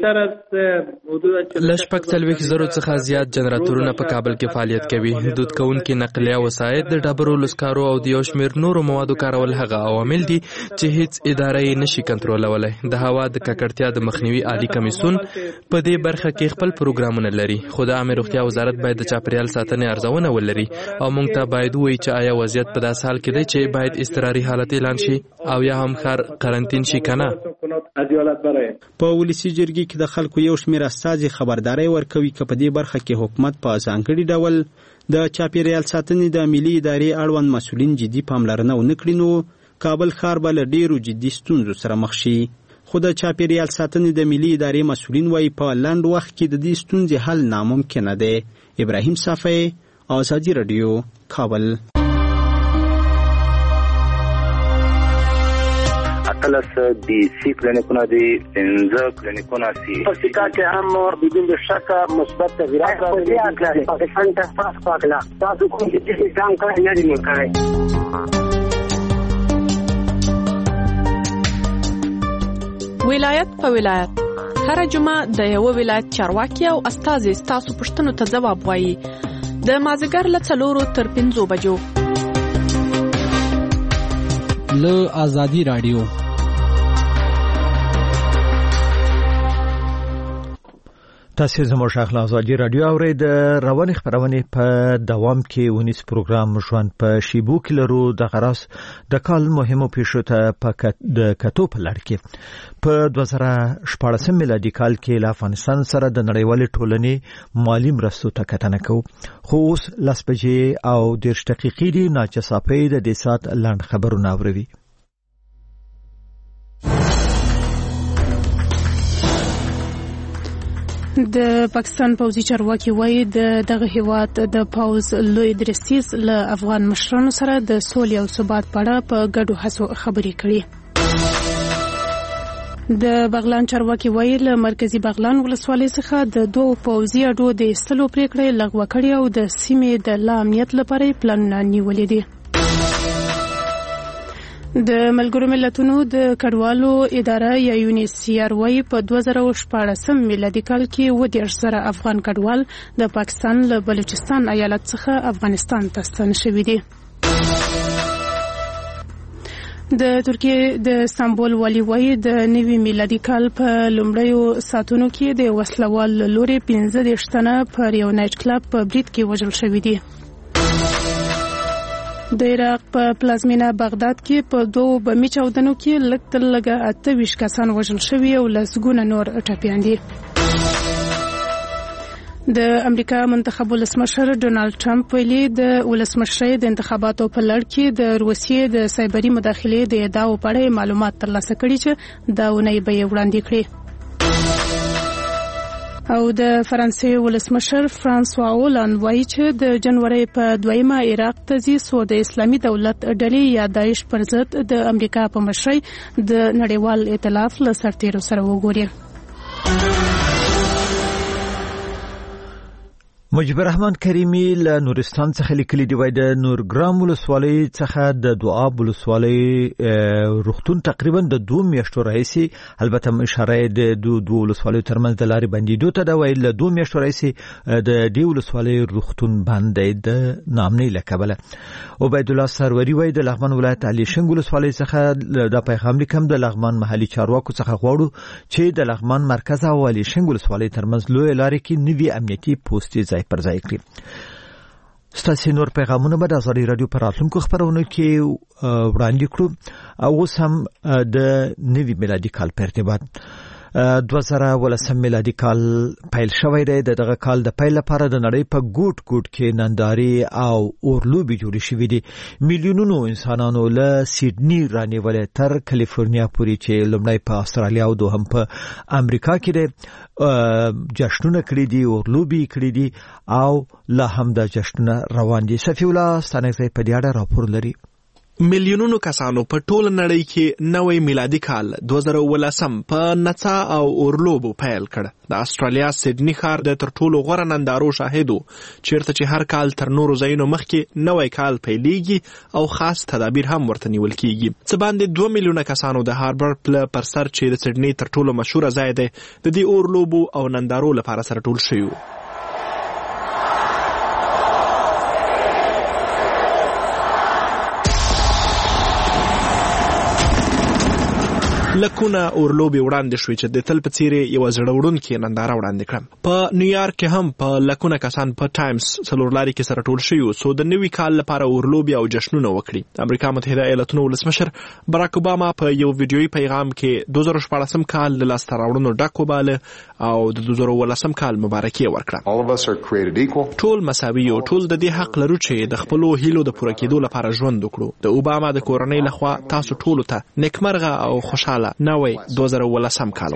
له 40,000 څخه زیات جنراتورونه په کابل کې فعالیت کوي. دود کوونکي نقلیه وسایط، د ډبرو، لسکارو او د یو شمېر نورو موادو کارول هغه عوامل دي چې هیڅ اداره یې نشي کنټرولولی. د هوا د ککړتیا د مخنیوي عالی کمیسیون په دې برخه کې خپل پروګرامونه لري، خو د عامې روغتیا وزارت باید د چاپیریال ساتنې ارزونه ولري او موږ ته باید ووایي چې آیا وضعیت په داسې حال کې دی چې باید اضطراري حالت اعلان شي او یا هم ښار قرنطین شي کنه. په ولسی جرګې کې د خلکو یو شمېر استازي خبرداری ورکوي که په دې برخه کې حکومت په ځانګړي ډول د چاپیریال ساتنې د ملي ادارې اړوند مسؤلین جدي پاملرنه ونه کړي نو کابل ښار به له ډېرو جدي ستونزو سره مخ شي. خو د چاپیریال ساتنې د ملي ادارې مسؤلین وایي په لنډ وخت کې د دې ستونزې حل ناممکنه دی. ابراهیم صافی، آزادی رادیو، کابل. اتلس دی سی کلینیکونه دی، 15 کلینیکونه سی. په سیکا کې هم بدون شک مثبت تغیرات راغلي. پاکستان ته پاس پاکلا تاسو کوم چې ځان کړی نه دی کړی. ولایت په ولایت. هر جمعه د یو ولایت چارواکي او استازي تاسو پوښتنو ته ځواب وایي. د مازیګر له 4 تر 5 بجو. له آزادی رادیو. تاسو زموږ شاخله آزادی رادیو اورئ. د رواني خبرونه په دوام کې ونیس پروګرام ژوند په شیبو کې لرو. د غراس د کال مهمو پیښو ته په د کتو په لړ کې په 2014 میلادي کال کې له افغانستان سره د نړیوالې ټولنې مالی مرستو ته کتنه کوو. خو اوس 10 بجې او 10 دقیقې دي. ناچصافي د دې سات لاند خبرونه اوري. د پاکستان پوځي چارواکي وایي دغه هیواد د پوز لوی درستیز له افغان مشرانو سره د سولې او ثبات په اړه په ګډو هڅو خبرې کړي. د بغلان چارواکي وایي له مرکزی بغلان ولسوالۍ څخه د 2 پوځي اډو د ایستلو پریکړه لغوه کړې او د سیمې د امنیت لپاره پلانونه نیولې دي. د ملګرو ملتونو د کډوالو اداره یا یونیسیار وايي په 2014 میلادي کال کې 10,000 افغان کډوال د پاکستان له بلوچستان ایالت څخه افغانستان ته ستنه شوي دي. د ترکیې د استانبول والی وايي د نوي میلادي کال په لومړیو ساعتونو کې د وسلوال لوري 15 تنه پر یو نایټ کلب په برید کې وژل شوي دي. د عراق په پلازمینه بغداد کې په 2 بمي چاودنو کې لږ تر لږه 28 کسان وژل شوي او لسګونه نور ټپیان دي. د امریکا منتخب ولسمشر ډونالد ټرمپ ویلي د ولسمشرۍ د انتخاباتو په لړ کې د روسیې د سایبري مداخلې د ادعاو په اړه معلومات ترلاسه کړي چې دا ونې به یې وړاندې کړي. او د فرانسې ولسمشر فرانسوا اولند وایي چې د جنوري په 2 عراق ته ځي سو د اسلامي دولت ډلې یا داعش پر ضد د امریکا په مشرۍ د نړیوال ائتلاف له سرتیرو سره وګوري. مجيب الرحمن کریمی له نورستان څخه لیکلي دی وای د نورګرام ولسوالۍ څخه د دعاب ولسوالۍ روغتون تقریبا د 2 میاشتو راهیسي البته اشاره د 2 ولسوالۍ ترمنځ د لارې بندیدو ته دا وای له 2 میاشتو راهیسي د دې ولسوالۍ روغتون باندې د نامنۍ لکبله. عبید الله سروری وای د لغمان ولایت علي شنګ ولسوالۍ څخه د پیغام لیکم د لغمان محلي چارواکو څخه غواړو چې د لغمان مرکز او علي شنګ ولسوالۍ ترمنځ لوی لارې کې نوي امنیتي پوسټ پر ځای کړی. ستاسو نور پیغامونه به د آزادی رادیو پر راتلونکو خبرونو کې وړاندې کړو. او اوس هم د نوي میلادي کال په ارتباط 2013 میلادي کال پیل شوی دی. دغه کال د پیل لپاره د نړۍ په ګوټ ګوټ کې ننداري او اورلوبي جوړې شوې دي. میلیونونو انسانانو له سیډني رانیولې تر کالیفورنیا پورې چې لومړی په استرالیا او دوهم په امریکا کې دی جشنونه کړي دي، اورلوبي کړي دي او لا هم د جشنونه روان دي. صفی الله ستانګزی په دې اړه راپور لري. میلیونونو کسانو په ټوله نړۍ کې نوې میلادي کال 2013 په نڅا او اورلوبو پیل کړ. د استرالیا سیډني ښار د تر ټولو غوره نندارو شاهد و چیرته چې هر کال تر نورو ځایونو مخکې نوی کال پیلېږي او خاص تدابیر هم ورته نیول کیږي. څه باندې 2 میلیونه کسانو د هاربر پل پر سر چې د سیډني تر ټولو مشهوره ځای دی د دې اورلوبو او نندارو لپاره سره ټول شوي وو. لکونه اورلوبي وړاندې شوې چې د تل په څیر یو زړه وړونکې ننداره وړاندې کړم. په نیویارک کې هم په لکونه کسان په ټایمز څلورلاري کې سره ټول شوي سو د نوي کال لپاره اورلوبي او جشنونه وکړي. امریکا متحده ایالاتونو ولسمشر براک اوباما په یو ویډیويي پیغام کې 2014 کال د لاسته راوړنو ډک وباله او د 2013 کال مبارکي ورکړه. ټول مساوي او ټول د دې حق لرو چې د خپل هیلو د پوره کېدو لپاره ژوند وکړو. د اوباما د کورنۍ لخوا تاسو ټول ته نیکمرغه او خوشاله نوی 2013 کال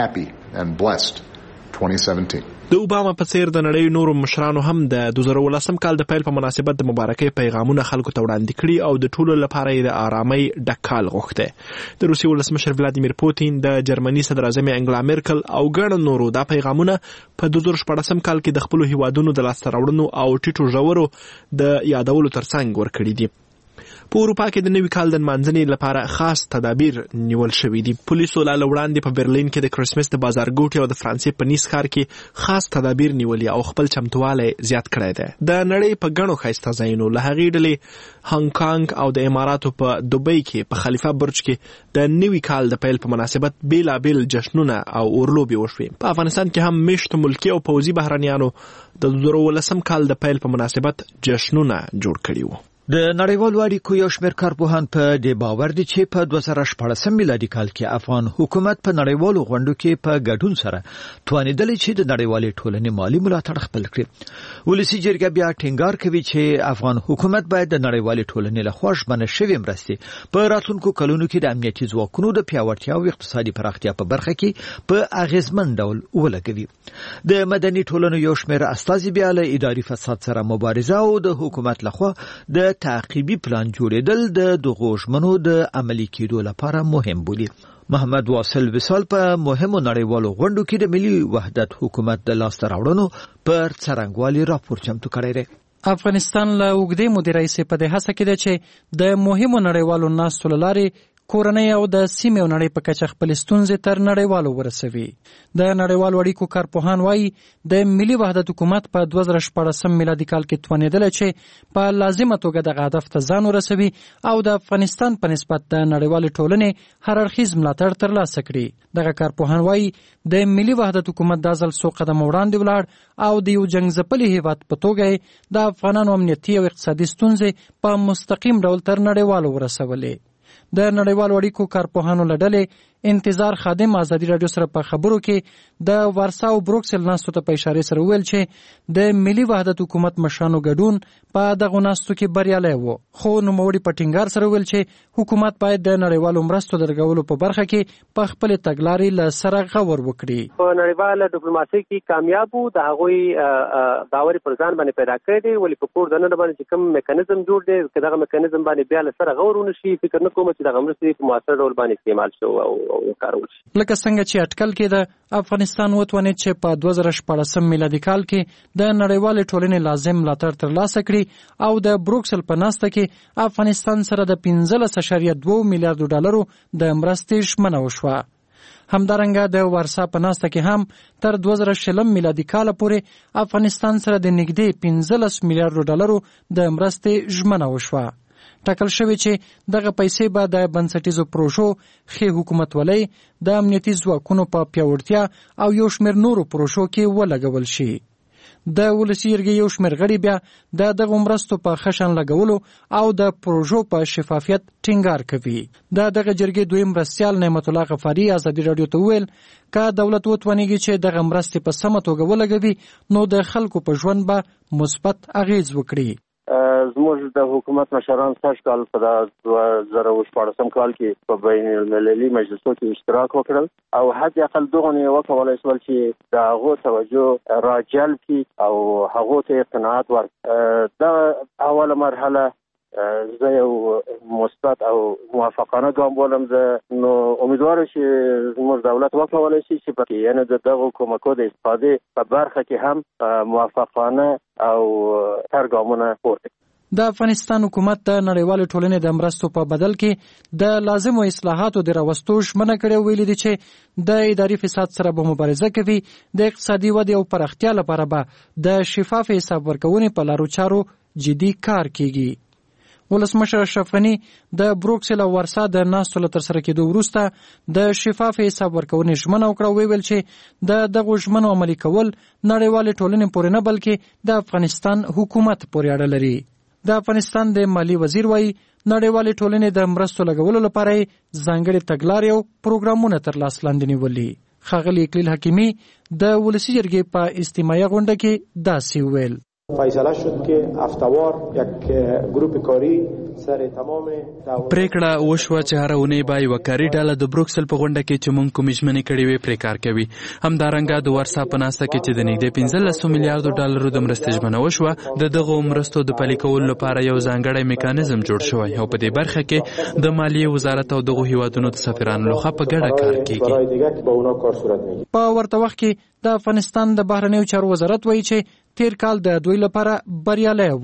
د اوباما په څیر د نړۍ نورو مشرانو هم د 2013 کال د پیل په مناسبت د مبارکۍ پیغامونه خلکو ته وړاندې کړي او د ټولو لپاره د آرامۍ ډک کال غوښته. د روسیې ولسمشر ولادیمیر پوتین، د جرمني صدر اعظم انګلا میرکل او ګڼ نورو دا پیغامونه په 2014 کال کې د خپلو هیوادونو د لاسته راوړنو او ټیټو ژورو د یادولو ترڅنګ ورکړي دي. په اروپا کې د نوي کال د نمانځنې لپاره خاص تدابیر نیول شوي دي. پولیسو لا وړاندې په برلین کې د کرسمس د بازارګوټي او د فرانسې په نیس ښار کې خاص تدابیر نیولي او خپل چمتوالی زیات کړی دی. د نړۍ په ګڼو ښایسته ځایونو له هغې ډلې هانګ کانګ او د اماراتو په دوبۍ کې په خلیفه برج کې د نوي کال د پیل په مناسبت بیلابیل جشنونه او اورلوبې وشوې. په افغانستان کې هم میشتو ملکي او پوځي بهرنیانو د 2019 کال د پیل په مناسبت جشنونه جوړ کړي وو. د نړیوالو اړیکو یو شمېر کارپوهان په دې باور دي چې په 2014 میلادي کال کې افغان حکومت په نړیوالو غونډو کې په ګډون سره توانیدلی چې د نړیوالې ټولنې مالی ملاتړ خپل کړي. ولسی جرګه بیا ټینګار کوي چې افغان حکومت باید د نړیوالې ټولنې له خوا ژمنه شوې مرستې په راتلونکو کلونو کې د امنیتي ځواکونو د پیاوړتیا او اقتصادي پراختیا په برخه کې په اغیزمن ډول ولګوي. د مدني ټولنو یو شمېر استازي بیا له اداري فساد سره مبارزه او د حکومت لخوا د تعقیبی پلان جوړېدل د دغو ژمنو د عملي کېدو لپاره مهم بولي. محمد واصل وصال په مهمو نړیوالو غونډو کې د ملي وحدت حکومت د لاسته راوړنو پر څرنګوالي راپور چمتو کړی دی. افغانستان له اوږدې مودې راهیسې په دې هڅه کې دی چې د مهمو نړیوالو ناستو له لارې کورنۍ او د سیمې او نړۍ په کچه خپل ستونزې تر نړیوالو ورسوي. د نړیوالو اړیکو کارپوهان وایي د ملي وحدت حکومت په 2014 میلادي کال کې توانېدلی چې په لازمه توګه دغه هدف ته ځان ورسوي او د افغانستان په نسبت د نړیوالې ټولنې هر اړخیز ملاتړ ترلاسه کړي. دغه کارپوهان وایي د ملي وحدت حکومت دا ځل څو قدم وړاندې ولاړ او د یو جنګ ځپلي هیواد په توګه د افغانانو امنیتي او اقتصادي ستونزې په مستقیم ډول تر نړیوالو ورسولې. د نړیوالو اړیکو کارپوهانو له ډلې انتظار خادم ازادي راډیو سره په خبرو کې د ورسا او بروکسل ناستو ته په اشاره سره ویل چې د ملي وحدت حکومت مشرانو ګډون په دغه ناستو کې بریالی و. خو نوموړي په ټینګار سره ویل چې حکومت باید د نړیوالو مرستو د لګولو په برخه کې په خپل تګلارې له سره غور وکړي. په نړیواله ډیپلوماسي کې کامیاب وو، د هغوی باور پر ځان باندې پیدا کړی دی. ولې په کور دننه باندې چې کوم میکانیزم جوړ دی که دغه میکانیزم باندې بیا له سره غور ونشي، فکر نه کوم چې دغه مرستې په مؤثر ډول باندې استعمال شو او وکارول شي. لکه څنګه چې اټکل کېده افغانستان وتوانید چې په 2014 میلادي کال کې د نړیوالې ټولنې لازم ملاتړ ترلاسه کړي او د بروکسل په ناسته کې افغانستان سره د 15.2 میلیارډ ډالرو د مرستې ژمنه وشوه. همدارنګه د ورسا په ناسته کې هم تر 2020 میلادي کال پورې افغانستان سره د نږدې 15 میلیارډ ډالرو د مرستې ژمنه وشوه. ټاکل شوی چې دغه پیسې به د بنسټیزو پروژو، ښې حکومتولۍ، د امنیتي ځواکونو په پیاوړتیا او یو شمېر نورو پروژو کې ولګول شي. د ولسي جرګې یو شمېر غړي بیا د دغو مرستو په ښه شان لګولو او د پروژو په شفافیت ټینګار کوي. د دغه جرګې دویم مرستیال نعمت الله غفاري ازادي راډیو ته وویل که دولت وتوانیږي چې دغه مرستې په سمه توګه ولګوي نو د خلکو په ژوند به مثبت اغیز وکړي. زموږ د حکومت مشران سږ کال په 2014 کال کې په بین المللي مجلسو کې اشتراک وکړل او حد اقل دغه نه وکولای شول چې د هغو توجه راجلب کړي او هغو ته قناعت ورکړي. دا اوله مرحله زه یو مثبت او موافقانه ګام بولم. زه نو امیدوارم چې زموږ دولت وکولای شي چې په یعنی د دغو کومکو د استفادې په برخه کې هم موافقانه او تر ګامونه پورته. د افغانستان حکومت د نړیوالې ټولنې د مرستو په بدل کې د لازمو اصلاحاتو د راوستو ژمنه کړې ویلي دي چې د اداري فساد سره به مبارزه کوي، د اقتصادي ودې او پراختیا لپاره به د شفاف حساب ورکونې په لارو چارو جدي کار کیږي. ولسمشر اشرف غني د بروکسل او ورسا د ناستو له ترسره کېدو وروسته د شفاف حساب ورکونې ژمنه وکړه. ویل چې د دغو ژمنو عملي کول نړیوالې ټولنې پورې نه بلکې د افغانستان حکومت پورې اړه لري. د افغانستان د مالی وزیر وایي نړیوالې ټولنې د مرستو لګولو لپاره ځانګړي تګلارې او پروګرامونه تر لاس لاندې نیولي. ښاغلي اقلیل حکیمي د ولسي جرګې په اجتماعي غونډه کې داسې وویل: فیصله شد که هفته‌وار یک گروپ کاری سر تمام پریکړه وشوه چې هر اونۍ به یوه کاري ډله د بروکسل په غونډه کې چې موږ کومې ژمنې کړې وې پرې کار کوي. همدارنګه د ورسا په ناسته کې چې د نږدې 15 میلیارډو ډالرو د مرستې ژمنه وشوه، د دغو مرستو د پلي کولو لپاره یو ځانګړی میکانیزم جوړ شوی او په دې برخه کې د مالیې وزارت او دغو هیوادونو د سفیرانو لخوا په ګډه کار کیږي. په ورته وخت کې د افغانستان د بهرنیو چارو وزارت وایي چې تیر کال د دوی لپاره بریالی و.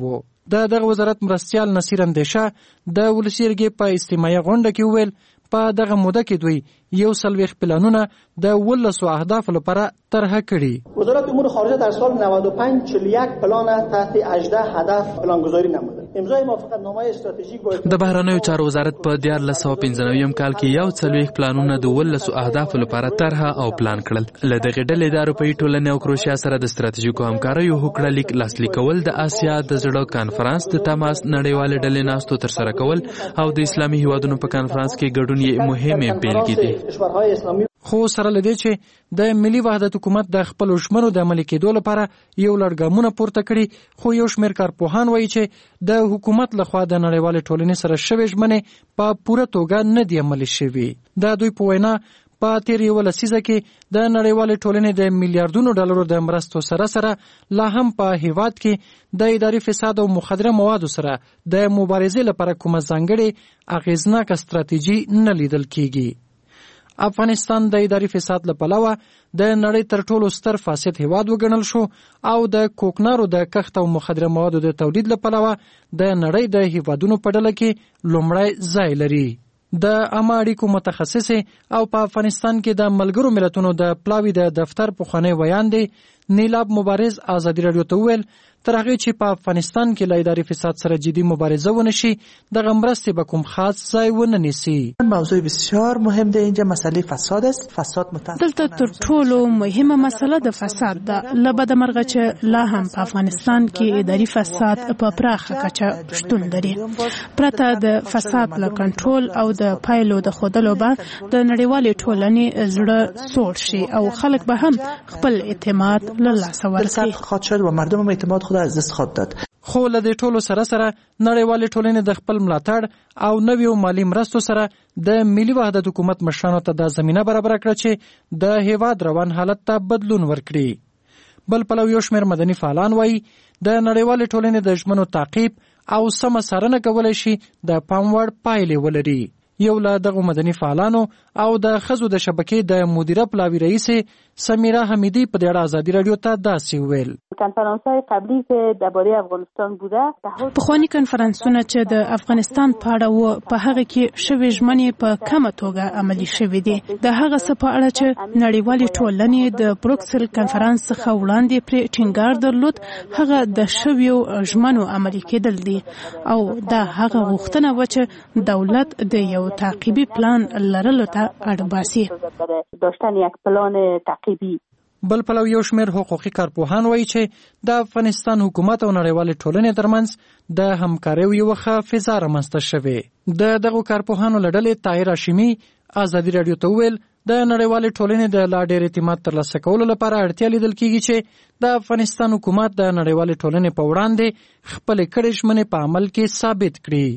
د دغه وزارت مرستیال نصیر اندیشه د ولسي جرګې په اجتماعي غونډه کې وویل په دغه موده کې دوی 140 پلانونه د 12 اهداف لپاره طرح کړي. وزارت امور خارجه در سال 95 41 پلان تحت 18 هدف پلانگذاری نموده. امضای موافقتنامه استراتژیک با د بهرنیو چارو وزارت په 1995 کال کې 140 پلانونه د 12 اهداف لپاره طرح او پلان کړل. له دغه ډلې د اروپאי ټولنې او کروشیا سره د ستراتیژیکو همکاریو هوکړه لیک لاسلیک کول، د آسیا د زړه کانفرنس د تماس نړیوال ډلې ناستو تر سره کول او د اسلامي هیوادونو په کانفرنس کې ګډون یې مهمه بیلګې دي. خو سره لدی چې د ملي وحدت حکومت د خپل ژمنو د عملي کېدو لپاره یو لړ پورته کړي، خو یو شمېر کارپوهان وایي چې د حکومت لخوا د نړیوال ټولنې سره شوې ژمنې په پوره توګه نه دي عملي شوي. د دوی په وینا په تیر یو لسیزه کې د نړیوال ټولنې د میلیارډونو ډالرو د مرستو سره لا هم په هیواد کې د اداري فساد او مخدره موادو سره د مبارزې لپاره کومه ځانګړې اغیزناکه ستراتیژي نه لیدل کیږي. افغانستان د اداري فساد له پلوه د نړۍ تر ټولو ستر فاسد هیواد وګڼل شو او د کوکنارو د کښت او مخدره موادو د تولید له پلوه د نړۍ د هیوادونو په ډله کې لومړی ځای لري. د عامه اړیکو متخصص او په افغانستان کې د ملګرو ملتونو د پلاوي د دفتر پخوانی ویاندې نیلاب مبارز آزادي رادیو ته ویل تر هغه چې په افغانستان کې له اداري فساد سره جدي مبارزه ونشي دغه مرستې به کوم خاص ځای ونه نیسي. موضوع بسیار مهم ده اینجا مسئله فساد است. فساد دلته تر ټولو مهمه مسله د فساد ده. لبد مرغه چې لا هم په افغانستان کې اداري فساد په پراخه کچه شتون لري. پرته د فساد له کنټرول او د پایلو د خودلو به د نړیوالې ټولنې زړه سوړ شي او خلک به هم خپل اعتماد له لاسه ورکړي. خاط شد و مردم هم اعتماد خود از دست خود داد. خو له دې ټولو سره نړیوالې ټولنې د خپل ملاتړ او نویو مالی مرستو سره د ملي وحدت حکومت مشرانو ته د زمینه برابر کړه چې د هیواد روان حالت ته بدلون ورکړي. بل پلو یو شمېر مدني فعالان وایي د نړیوالې ټولنې د ژمنو تعقیب او سمه څارنه کولی شي د پام وړ پایلې ولري. یو له دغه مدني فعالانو او د ښځو د شبکې د مدیره پلاوي رئیس سمیرا حمیدی په دې اړه آزادي رادیو ته داسې ویل: کنفرانس‌های قبلی که درباره افغانستان بوده پخوانی کنفرانسونه چې د افغانستان په اړه و په هغه کې شوې ژمنې په کمه توګه عملي شوې دي. د هغه څه په اړه چې نړیوالې ټولنې د بروکسل کنفرانس څخه وړاندې پرې ټینګار درلود هغه د شویو ژمنو عملي کېدل دي او دا هغه غوښتنه و چې دولت د یو تعقیبي پلان لرلو ته اړ باسي. داشتن یک پلان تعقیبی. بل پلو یو شمېر حقوقي کارپوهان وایي چې د افغانستان حکومت او نړیوالې ټولنې ترمنځ د همکاریو یو ښه فضا رامنځته شوې. د دغو کارپوهانو له ډلې طاهر هاشمي آزادي رادیو ته وویل د نړیوالې ټولنې د لا ډېر اعتماد ترلاسه کولو لپاره اړتیا لیدل کېږي چې د افغانستان حکومت د نړیوالې ټولنې په وړاندې خپلې کړې ژمنې په عمل کې ثابت کړي.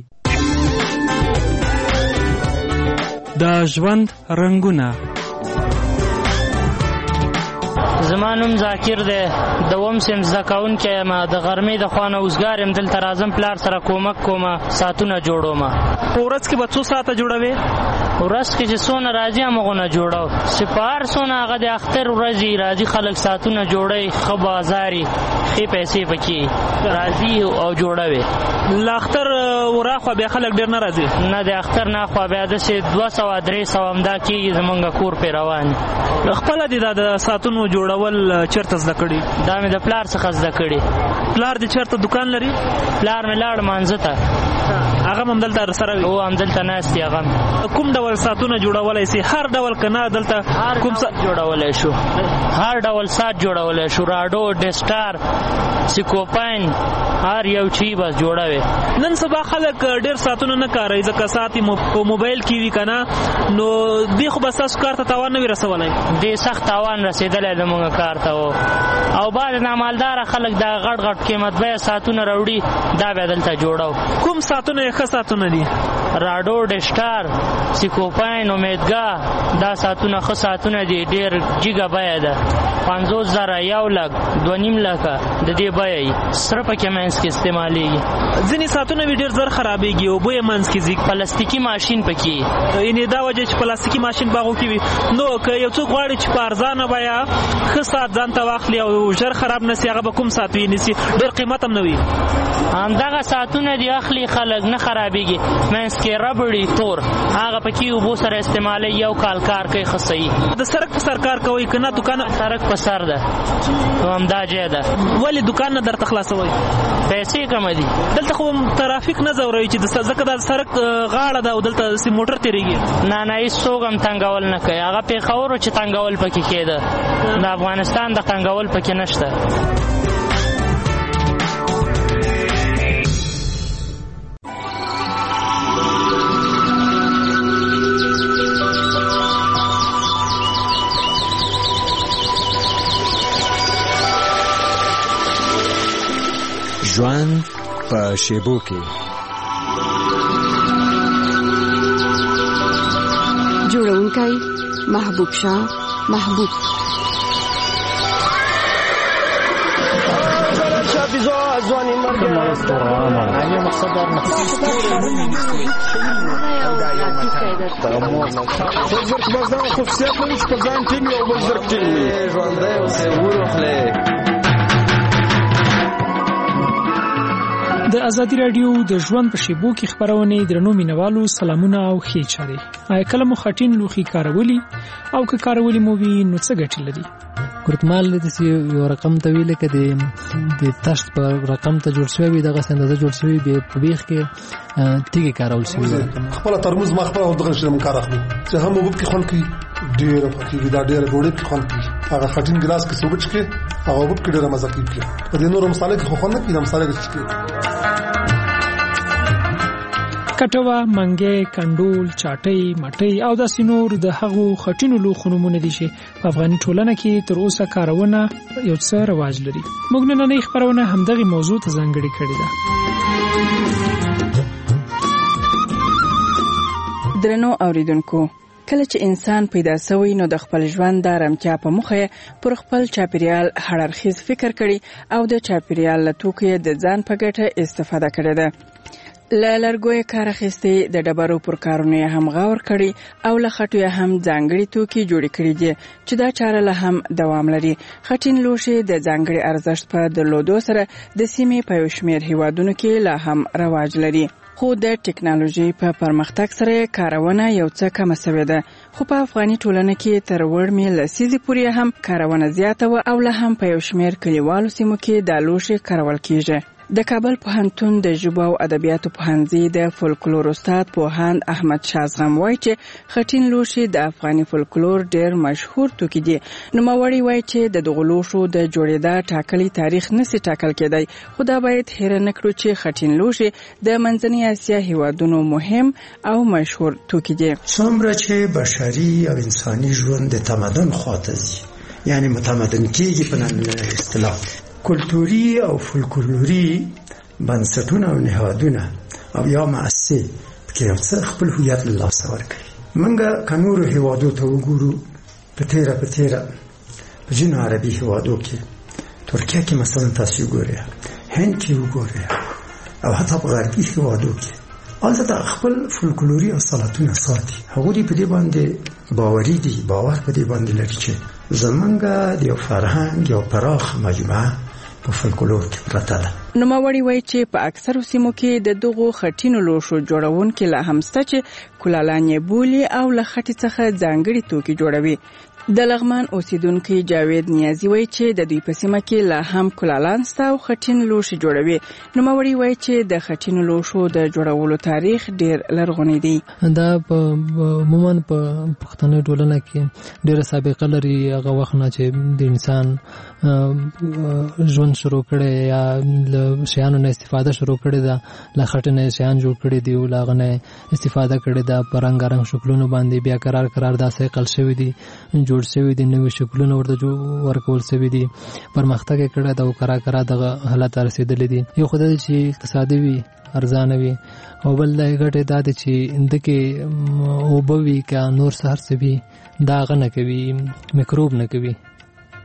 د ژوند رنګونه. زما نوم ذاکر دی، دوم صنف زده کوونکی یم. د غرمې د خوا نه اوزګار یم، دلته راځم پلار سره کومک کوم، ساعتونه جوړوم. په ورځ کې به څو ساعته جوړوې؟ ورځ کې چې څونه راځي همغونه جوړو. چې په هر څونه هغه د اختر ورځې راځي خلک ساعتونه جوړوي، ښه بازاري، ښې پیسې پکې راځي او جوړوي. له اختر وراخوا بیا خلک ډېر نه راځي؟ نه، د اختر نه خوا بیا داسې 200-300 همدا کېږي زمونږ کور پې روان. خپله دې دا د ساعتونو جوړول چېرته زده کړي؟ دا مې د پلار څخه زده کړي. پلار دې چېرته دکان لري؟ پلار مې لاړ مانځه ته. هغه هم دلته سره وي؟ او همدلته ناست دی. هغه کوم ډول ساعتونه جوړولی سي؟ هر ډول که نه دلته کوم ساعت جوړولی شو؟ هر ډول ساعت جوړولی شو، راډو، ډسټار، سیکوپاین، هر یو چی بس جوړوي. نن سبا خلک ډېر ساعتونه نه کاروي ځکه ساعت په موبایل کې وي که نه، نو دې خو به ستاسو کار ته تاوان نه وي رسولی؟ دې سخت تاوان رسېدلی زموږ کار ته و. او بعض نامالداره خلک دا غټ غټ قیمت بیه ساعتونه راوړي، دا بیا دلته جوړو. کوم ساعتونه یې ښه ساعتونه دي؟ راډو، ډسټار، سیکوپاین، امیدګاه، دا ساعتونه ښه ساعتونه دي، ډېر جګه بیه ده. 50,000 1 لک 2.5 لکه د دې بیه سره پکې منځ کې استعمالېږي. ځینې ساعتونه ډېر زر خرابېږي او بوی منځ کې ځي. پلاستیکي ماشین پکې یعنې دا وجه چې پلاستیکي ماشین باغو کې وي. نو که یو څوک غواړي چې په ارزانه بیه ښه ساعت ځان ته واخلي او ژر خراب نه سي هغه به کوم ساعت ونیسي؟ ډېر قیمت هم نه وي. همدغه ساعتونه دي اخلي خلک نه خرابېږي. منځ کې ربړي تور هغه پکې اوبو سره استعمالوي. یو کال کار کوي ښه صحیح. د سړک په سر کار کوئ که نه دوکان؟ سړک په سر ده نو همدا ځای ده. ولې دوکان نه درته خلاصوئ؟ پیسې کمه دي. دلته خو ترافیک نه ځوروي چې ځکه دا سړک غاړه ده او دلته موټر تېرېږي. نه هېڅوک هم تنګول نه کوي. هغه پېښور چې تنګول پکې کېده، د افغانستان د تنګول پکې نشته. ژوند په شیبو کې. جوړونکی محبوب شاه محبوب. د ازادي رادیو د ژوند په شیبو کې خبرونه درنو مینوالو سلامونه او ښې چارې. آیا کله مو خټین لوښي کارولي او که کارولي مو وي نو څه ګټې لري؟ ګرتمال د یو رقم ته ویل کې د تشت په رقم ته جوړ شوی وي، دغه اندازه جوړ شوی به په بیخ کې تیږه کارول شوی. خپل ترموز ما خپل دغه شرم کار اخلي چې هم وب کې خون کوي ډیر پکې دا ډیر ډوډۍ کې خون کوي. هغه خټین ګلاس کې سوبچ کې هغه وب کې ډیر مزه کوي. په دې نور مصالحه کې خو نه کوي، مصالحه کې کټوا، منګي، کندول، چاټي، مټي او د سينور د هغو خټینو لوخونو دي چې په افغاني ټولنه کې تر اوسه کارونه یو څه رواج لري. موږ نن نه خبرونه همدغه موضوع ته ځانګړي کړی ده. درنو اوریدونکو، کله چې انسان پیدا شوی نو د خپل ژوند د آرامتیا په موخه پر خپل چاپیریال هررخیز فکر کړي او د چاپیریال له توکو د ځان په ګټه استفاده کړې ده. لرګوی کار اخیستي، د ډبرو پر کارونه هم غور کړي او له خټو هم ځانګړي توکي جوړ کړي دي چې دا چاره له هم دوام لري. خټین لوښي د ځانګړي ارزښت په درلودو سره د سیمې په یو شمېر هیوادونو کې لا هم رواج لري. خو د ټکنالوژي په پرمختګ سره کارونه یو څه کم شوې ده، خو په افغاني ټولنه کې تر وړمې لسیزې پورې هم کارونه زیاته و او له هم په یو شمېر کلیوالو سیمو کې د لوښي کارول کیږي. د کابل پوهنتون د ژبو او ادبیاتو پوهنځي د فولکلور استاد پوهاند احمد شاه زغم وایي چې خټین لوښي د افغاني فولکلور ډېر مشهور توکي دي. نوموړی وایي چې د دغو لوښو د جوړېدا ټاکلي تاریخ نشي ټاکل کېدی، خو دا باید هېر نه کړو چې خټین لوښي د منځنۍ اسیا هیوادونو مهم او مشهور توکي دي. څومره چې بشري او انساني ژوند د تمدن خواته ځي، یعنی متمدن کېږي په نن اصطلاح، کلتوري او فولکلوري بنسټونه او نهادونه او یا مؤسسې پکې یو څه خپل هویت له لاسه ورکوي. موږ که نورو هیوادو ته وګورو، په تیره په ځینو عربي هیوادو کې، ترکیه کې مثلا تاسو وګورئ، هند کې وګورئ او حتی په غربي هیوادو کې هلته د خپل فولکلوري اصالتونه ساتي. هغوی په دې باندې باوري دي، باور په دې باندې لري چې زمونږ د یو فرهنګ یو پراخ مجموعه په فولکلور کې پرته ده. نوموړی وایي چې په اکثرو سیمو کې د دغو خټینو لوښو جوړونکي لا هم شته چې کولالان یې بولي او له خټې څخه ځانګړي توکي جوړوي. د لغمان اوسیدونکي جاوید نیازي وایي چې د دوی په سیمه کې لا هم کولالان شته او خټین لوښي جوړوي. نوموړی وایي چې د خټینو لوښو د جوړولو تاریخ ډېر لرغونی دی. دا عموما په پښتني ټولنه کې ډېره سابقه لري. هغه وخت نه چې د انسان ژوند شروع کړي یا له شیانو نه استفاده شروع کړي ده، له خټې نه شیان جوړ کړي دي او له هغه نه استفاده کړي ده په رنګارنګ شکلونو باندې. بیا قرار داسې قل شوي دي، جوړ شوی دي، نوې شکلونه ورته ورکول شوي دي، پرمختګ یې کړی ده او کرا دغه حالت ته رسېدلی دي. یو خو دا دی چې اقتصادي وي، ارزانه وي، او بل دا ګټې دا دی چې دکې اوبه وي که نور څه هر څه وي دا هغه نه کوي، میکروب نه کوي.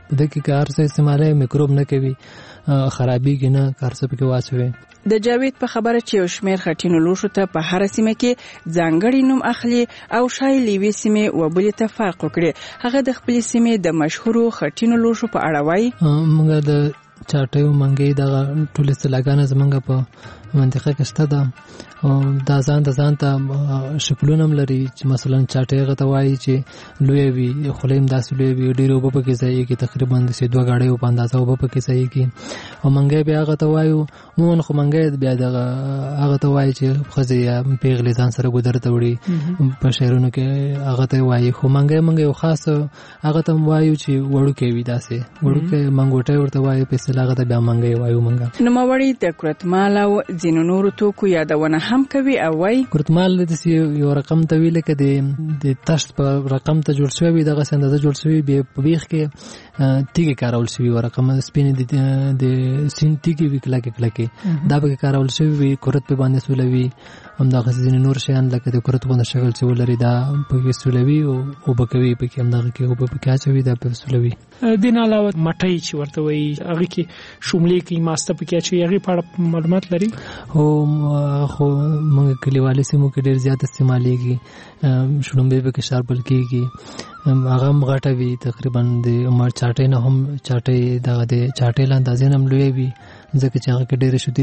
د کې کار څه استعمالي میکروب نه کوي خرابېږي نه کار څه پکې واچوي. د جاوید په خبره چې یو شمېر خټینو لوښو ته په هر سیمه کې ځانګړی نوم اخلي او شاید لیوي سیمه و بلې ته فرق وکړي. هغه د خپل سیمه د مشهورو خټینو لوښو په اړه وایي. موږ د چاټیو منګي د ټول استلاګانې زمونږ په منطقه کې شته ده او دا ځان ته شکلونه هم لري چې مثلا چاټي غته وایي چې لوی وي خلیم داسې لوی وي ډېر وب په کې ځای کې تقریبا د 2 غاړې په اندازه وب په کې ځای کې او منګي بیا غته وایو مون خو منګي بیا دغه هغه ته وایي چې خزیا پیغلې ځان سره ګذر ته وړي په شهرونو کې هغه ته وایي خو منګي یو خاص هغه ته وایو چې وړو کې وي داسې وړو کې منګوټه ورته وایي په اصطلاح ته بیا منګي وایو منګا. نو موري د کرتمال او ځینو نورو توکو یادونه هم کوي او وایي کرتمال د یو رقم ته ویل کې د تشت په رقم ته جوړ شوی دغه اندازه جوړ شوی به په بیخ کې تیګه کارول شوی او رقم سپینې د سین تیګه وکړه کې دا به کارول شوی کرت په باندې سولوي هم دا غزين نور شیان لکه د کرت باندې شغل چې ولري دا په سولوي او بکوي په کې هم دغه کې او په کې اچوي دا په سولوي. دین علاوه مټي چې ورته وایي هغه کې شوملې کې ماسته په کې چې هغه په معلومات لري او خو موږ کلیوالي سیمو کې ډېر زیات استعمالېږي شړومبې په کې شاربل کېږي هغه مغټه وي تقریبا د عمر چاټې نه هم چاټې دغه د چاټې لاندې هم لوی وي ځکه چې هغه کې ډېر شودي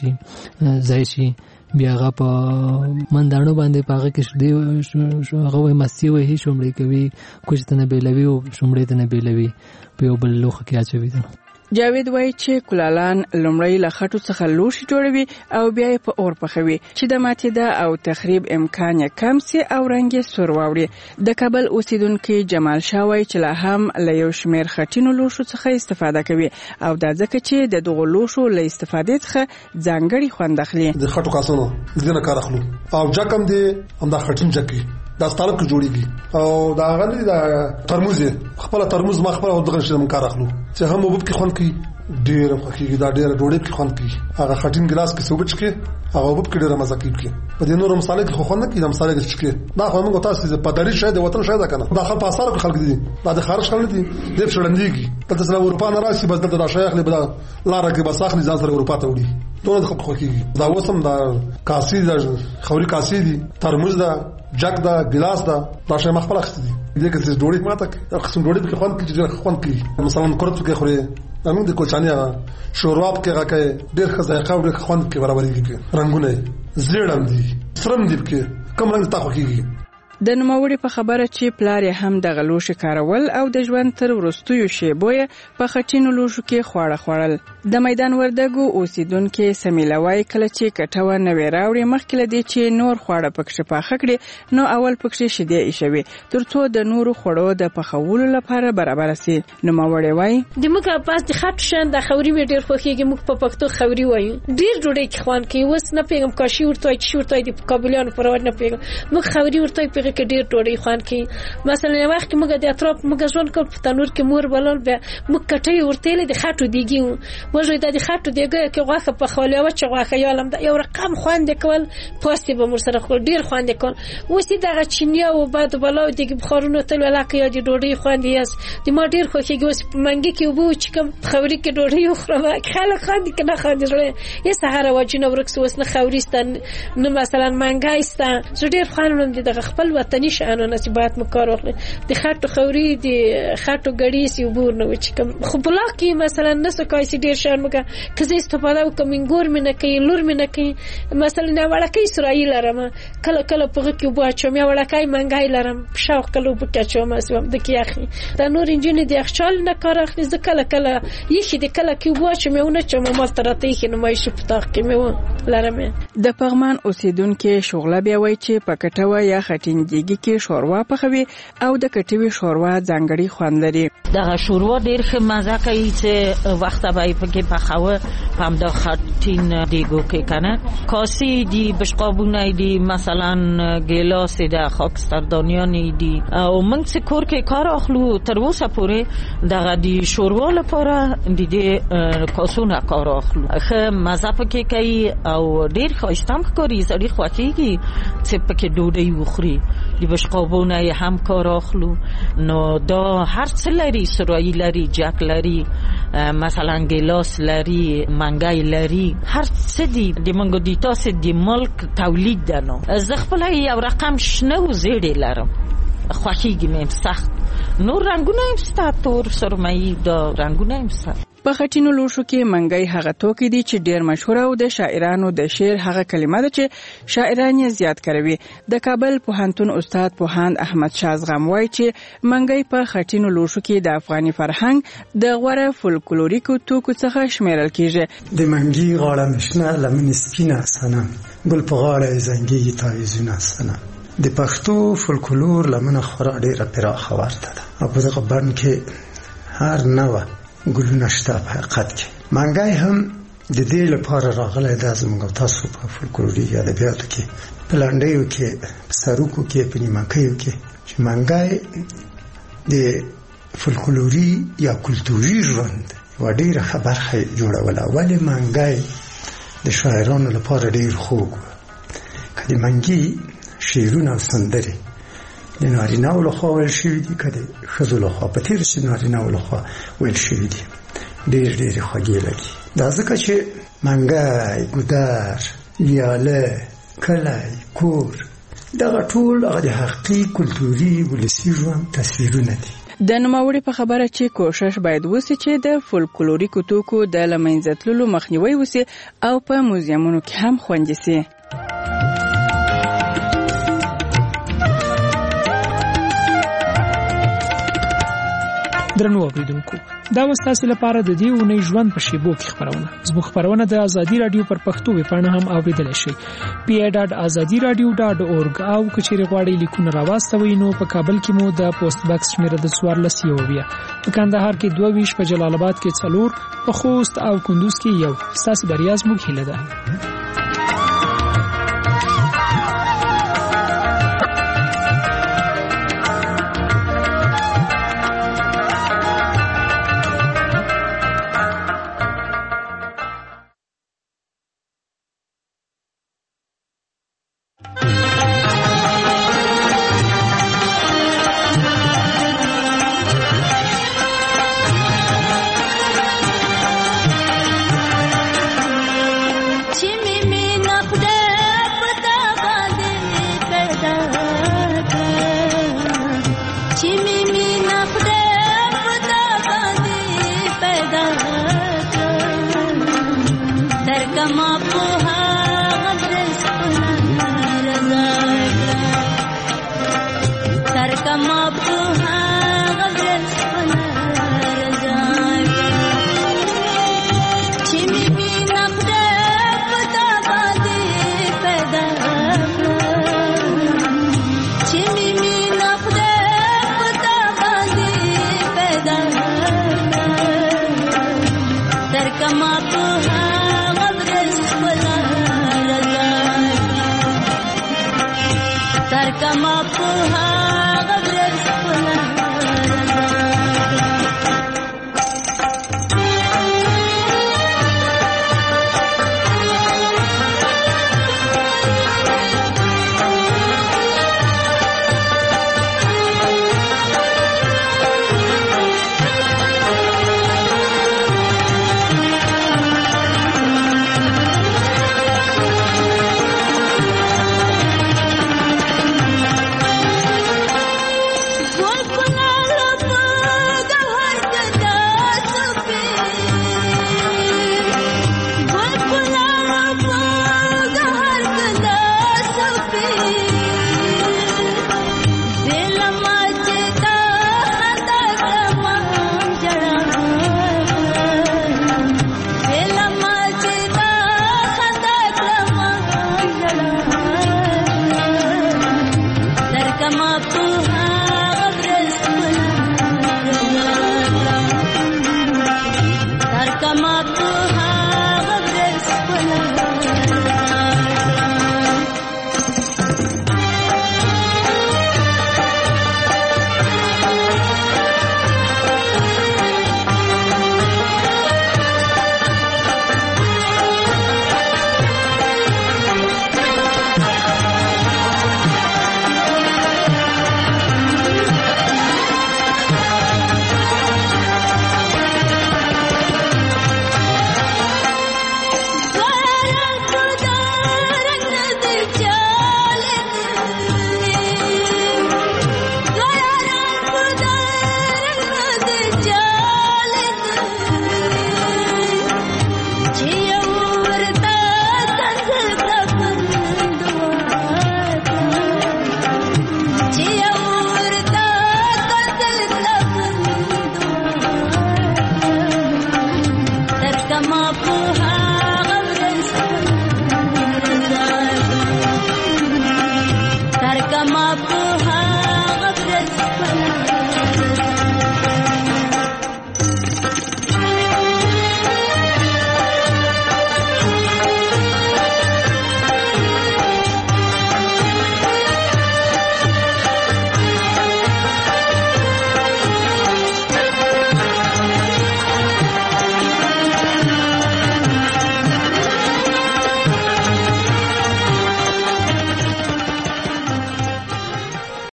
ځای شي بیا هغه په مندانو باندې پاغه کې شدي هغه وای مستی وای شومړې کوي کوم ته نه بیلوي او شومړې ته نه بیلوي په بل لوخ کې اچوي. جاوید وایي چې کولالان لومړی له خټو څخه لوښي جوړوي او بیا یې په اور پخوي چې د ماتېدا او تخریب امکان یې کم سي او رنګ یې سور واوړي. د کابل اوسیدونکو جمال شاه وایي چې لا هم له یو شمېر خټینو لوښو څخه استفاده کوي او دا ځکه چې د دغو لوښو له استفادې څخه ځانګړي خوند اخلي. د خټو کاسونو ځینې کار اخلو او جکم دی هم دا خټین جکی دا ستالب کې جوړیږي او دا غلي دا ترموز خپل ترموز ما خپل دغه شی من کار اخلو چې هم وب کې خوان کی ډیر خوږي دا ډیر ډوډۍ کې خوان کی هغه خټین ګلاس کې سوبچ کې هغه وب کې ډیر مزه کوي په دې نور مصالح کې خوان نه کی د مصالح کې کې دا خو موږ تاسو په دری شه د وطن شه دا کنه دا خپل اثر خلک دي دا د خارج خلک دي د شړندېږي کله چې اروپا نه راشي بس د شیخ له بلا لار کې بس اخلي ځان سره اروپا ته وړي ټول خلک خوږي دا وسم دا کاسي دا خوري کاسي دي ترموز دا جک دا ګلاس دا شی مخ په لخت دي دې کې ډوډۍ ماته قسم ډوډۍ کې خوان کې خوان کې مثلا کرت کې خوري موږ د کوچانیا شوروا کې راکې ډېر ښه ډېر خوند کې برابرېږي رنگونه زیړم دي سرم دي کې کوم رنگ تاخو کېږي. د نوموړي په خبره چې پلار یې هم د غلوش کارول او د ژوند تر وروستیو شیبو په خټینو لوښو کې خواړه خوړل. د میدان وردګو اوسیدونکو سمیلوي کله چې کټوه نوې راوړي مخکې لدی چې نور خواړه پکښ پاخه کړي نو اول پکښ شیدې ایښوي ترڅو د نورو خوړو د پخولو لپاره برابر سي. نوموړي وایي د موږ پاس د خټ شان د خوري وی ډیر خوخيږي موږ په پښتو خوري وایو ډیر ډوډۍ کې خوان کوي وس نه پیغام کاشي ورته چې ورته د قابلیانو پرور نه پیغام موږ خوري ورته کې ډیر ډوډۍ خوان کی مثلا یو وخت موږ د اطراف موږ ژوند کول په تنور کې مور بلل به موږ کټي ورته د خټو دیږي وژوي د خټو دیګه کې غوخه په خولیا و چې غوخه یالم د یو رقم خوان کول پاستي به مر سره خو ډیر خوان کول وسی دغه چینیا او بعد بلاو دیګ بخارونو تل ولاکه یا د ډوډۍ خوان دی اس د ما ډیر خوخيږي اوس منګي کې وبو چې کوم خوري کې ډوډۍ خورم خلک خوان دي کنه خوان دي یې سهار واجنه ورکس وس نه خوريستان نو مثلا منګایستا زه ډیر خوانم دي دغه خپل وطني شانو نصیبات مکار واخلي د خټو خوري د خټو غړي سی وبور نو چې کوم خو بلاکي مثلا نس کایسي ډیر شان مګه کزه استفاده وکم ګور منه کوي لور منه کوي مثلا نه وړکې اسرائیل رم کله کله په کې وبا چوم یا وړکې منګای لرم شاو کله په کې چوم اسوم د کې اخی دا نور انجن دي اخچال نه کار اخلي ز کله کله یخي د کله کې وبا چوم نه چوم مال ترته کې نو مې شپ تاخ کې مې لرم. د پغمان اوسیدونکو شغله بیا وای چې پکټوه یا خټینګي کې شوروا پخوي او د کټوي شوروا ځانګړي خوند لري. دغه شوروا ډیر ښه مزه کوي چې وخت به پکې پخوه هم د خټین دیګو کې کنه کاسي دی بشقابونه دی مثلا ګلاس د خاکستردانیان دی او موږ څه کور کې کار اخلو تر اوسه پورې دغه دی شوروا لپاره د کاسونه کار اخلو ښه مزه پکې کوي او ډیر خوشتم ښکاري سړي خوښيږي چې پکې ډوډۍ وخوري د بشقابونه هم کار اخلو نو دا هر څه لري لري، سرایی لري، جک لري، مثلا ګلاس لري، منګای لري، هر څه دي د منګو د تاسو د ملک تولید ده. نو زه خپل یو رقم شنه و زیړې لرم، خوښیږي مې سخت. نور رنگونه هم ستا، تور، سرمایي، دا رنگونه هم ستا. په خټینو لوښو کې منګی هغه توکي دي چې ډیر مشهور او د شاعرانو د شعر هغه کلمه ده چې شاعران یې زیات کاروي. د کابل پوهنتون استاد پوهاند احمد شاه زغم وایي چې منګی په خټینو لوښو کې د افغاني فرهنګ د غوره فولکلوریکو توکو څخه شمیرل کیږي. د منګي غاړه مشنه لمن سپینه سنم، ګل په غاړه زنګي تعویذونه سنم. د پښتو فولکلور لمنه خورا ډیره پراخه ورته ده او په دغه بڼ کې هر نوع ګلونه شته. په حقیقت کې منګی هم د دې لپاره راغلی ده زموږ تاسو په فولکلوري ادبیاتو کې، په لنډیو کې، په سروکو کې، په نیمکیو کې چې منګی د فولکلوري یا کلتوري ژوند یوه ډیره ښه برخه جوړوله. ولې منګی د شاعرانو لپاره ډیر خوږ و. که د منګي شعرونه او سندرې د نارینه‌و لخوا ویل شوي دي، که د ښځو لخوا په تېره چې نارینه‌و لخوا ویل شوي دي، ډېرې خوږې لګي. دا ځکه چې منګی، ګودر، ویاله، کلی، کور، دغه ټول هغه د حقیقي کلتوري ولسي ژوند تصویرونه دي. د نوموړي په خبره چې کوشش باید وسي چې د فولکلوریکو توکو د له منځه تللو مخنیوی وسي او په موزیمونو کې هم خوندي سي. درنو اوریدونکو، دا وستاسو لپاره د دې ونې ژوند په شیبو کې خبرونه. زموږ خبرونه د ازادي رادیو پر پښتو ویبپاڼه هم اوریدل شي، pa.azadiradio.org. او کچېرې غواړئ لیکونه راواستوئ نو په کابل کې مو د پوسټ باکس شمیره د 14 په کندهار کې 22، په جلال آباد کې 4، په خوست او کندوز کې 1. ستاسو بریا زموږ هیله ده. په هغه ورځ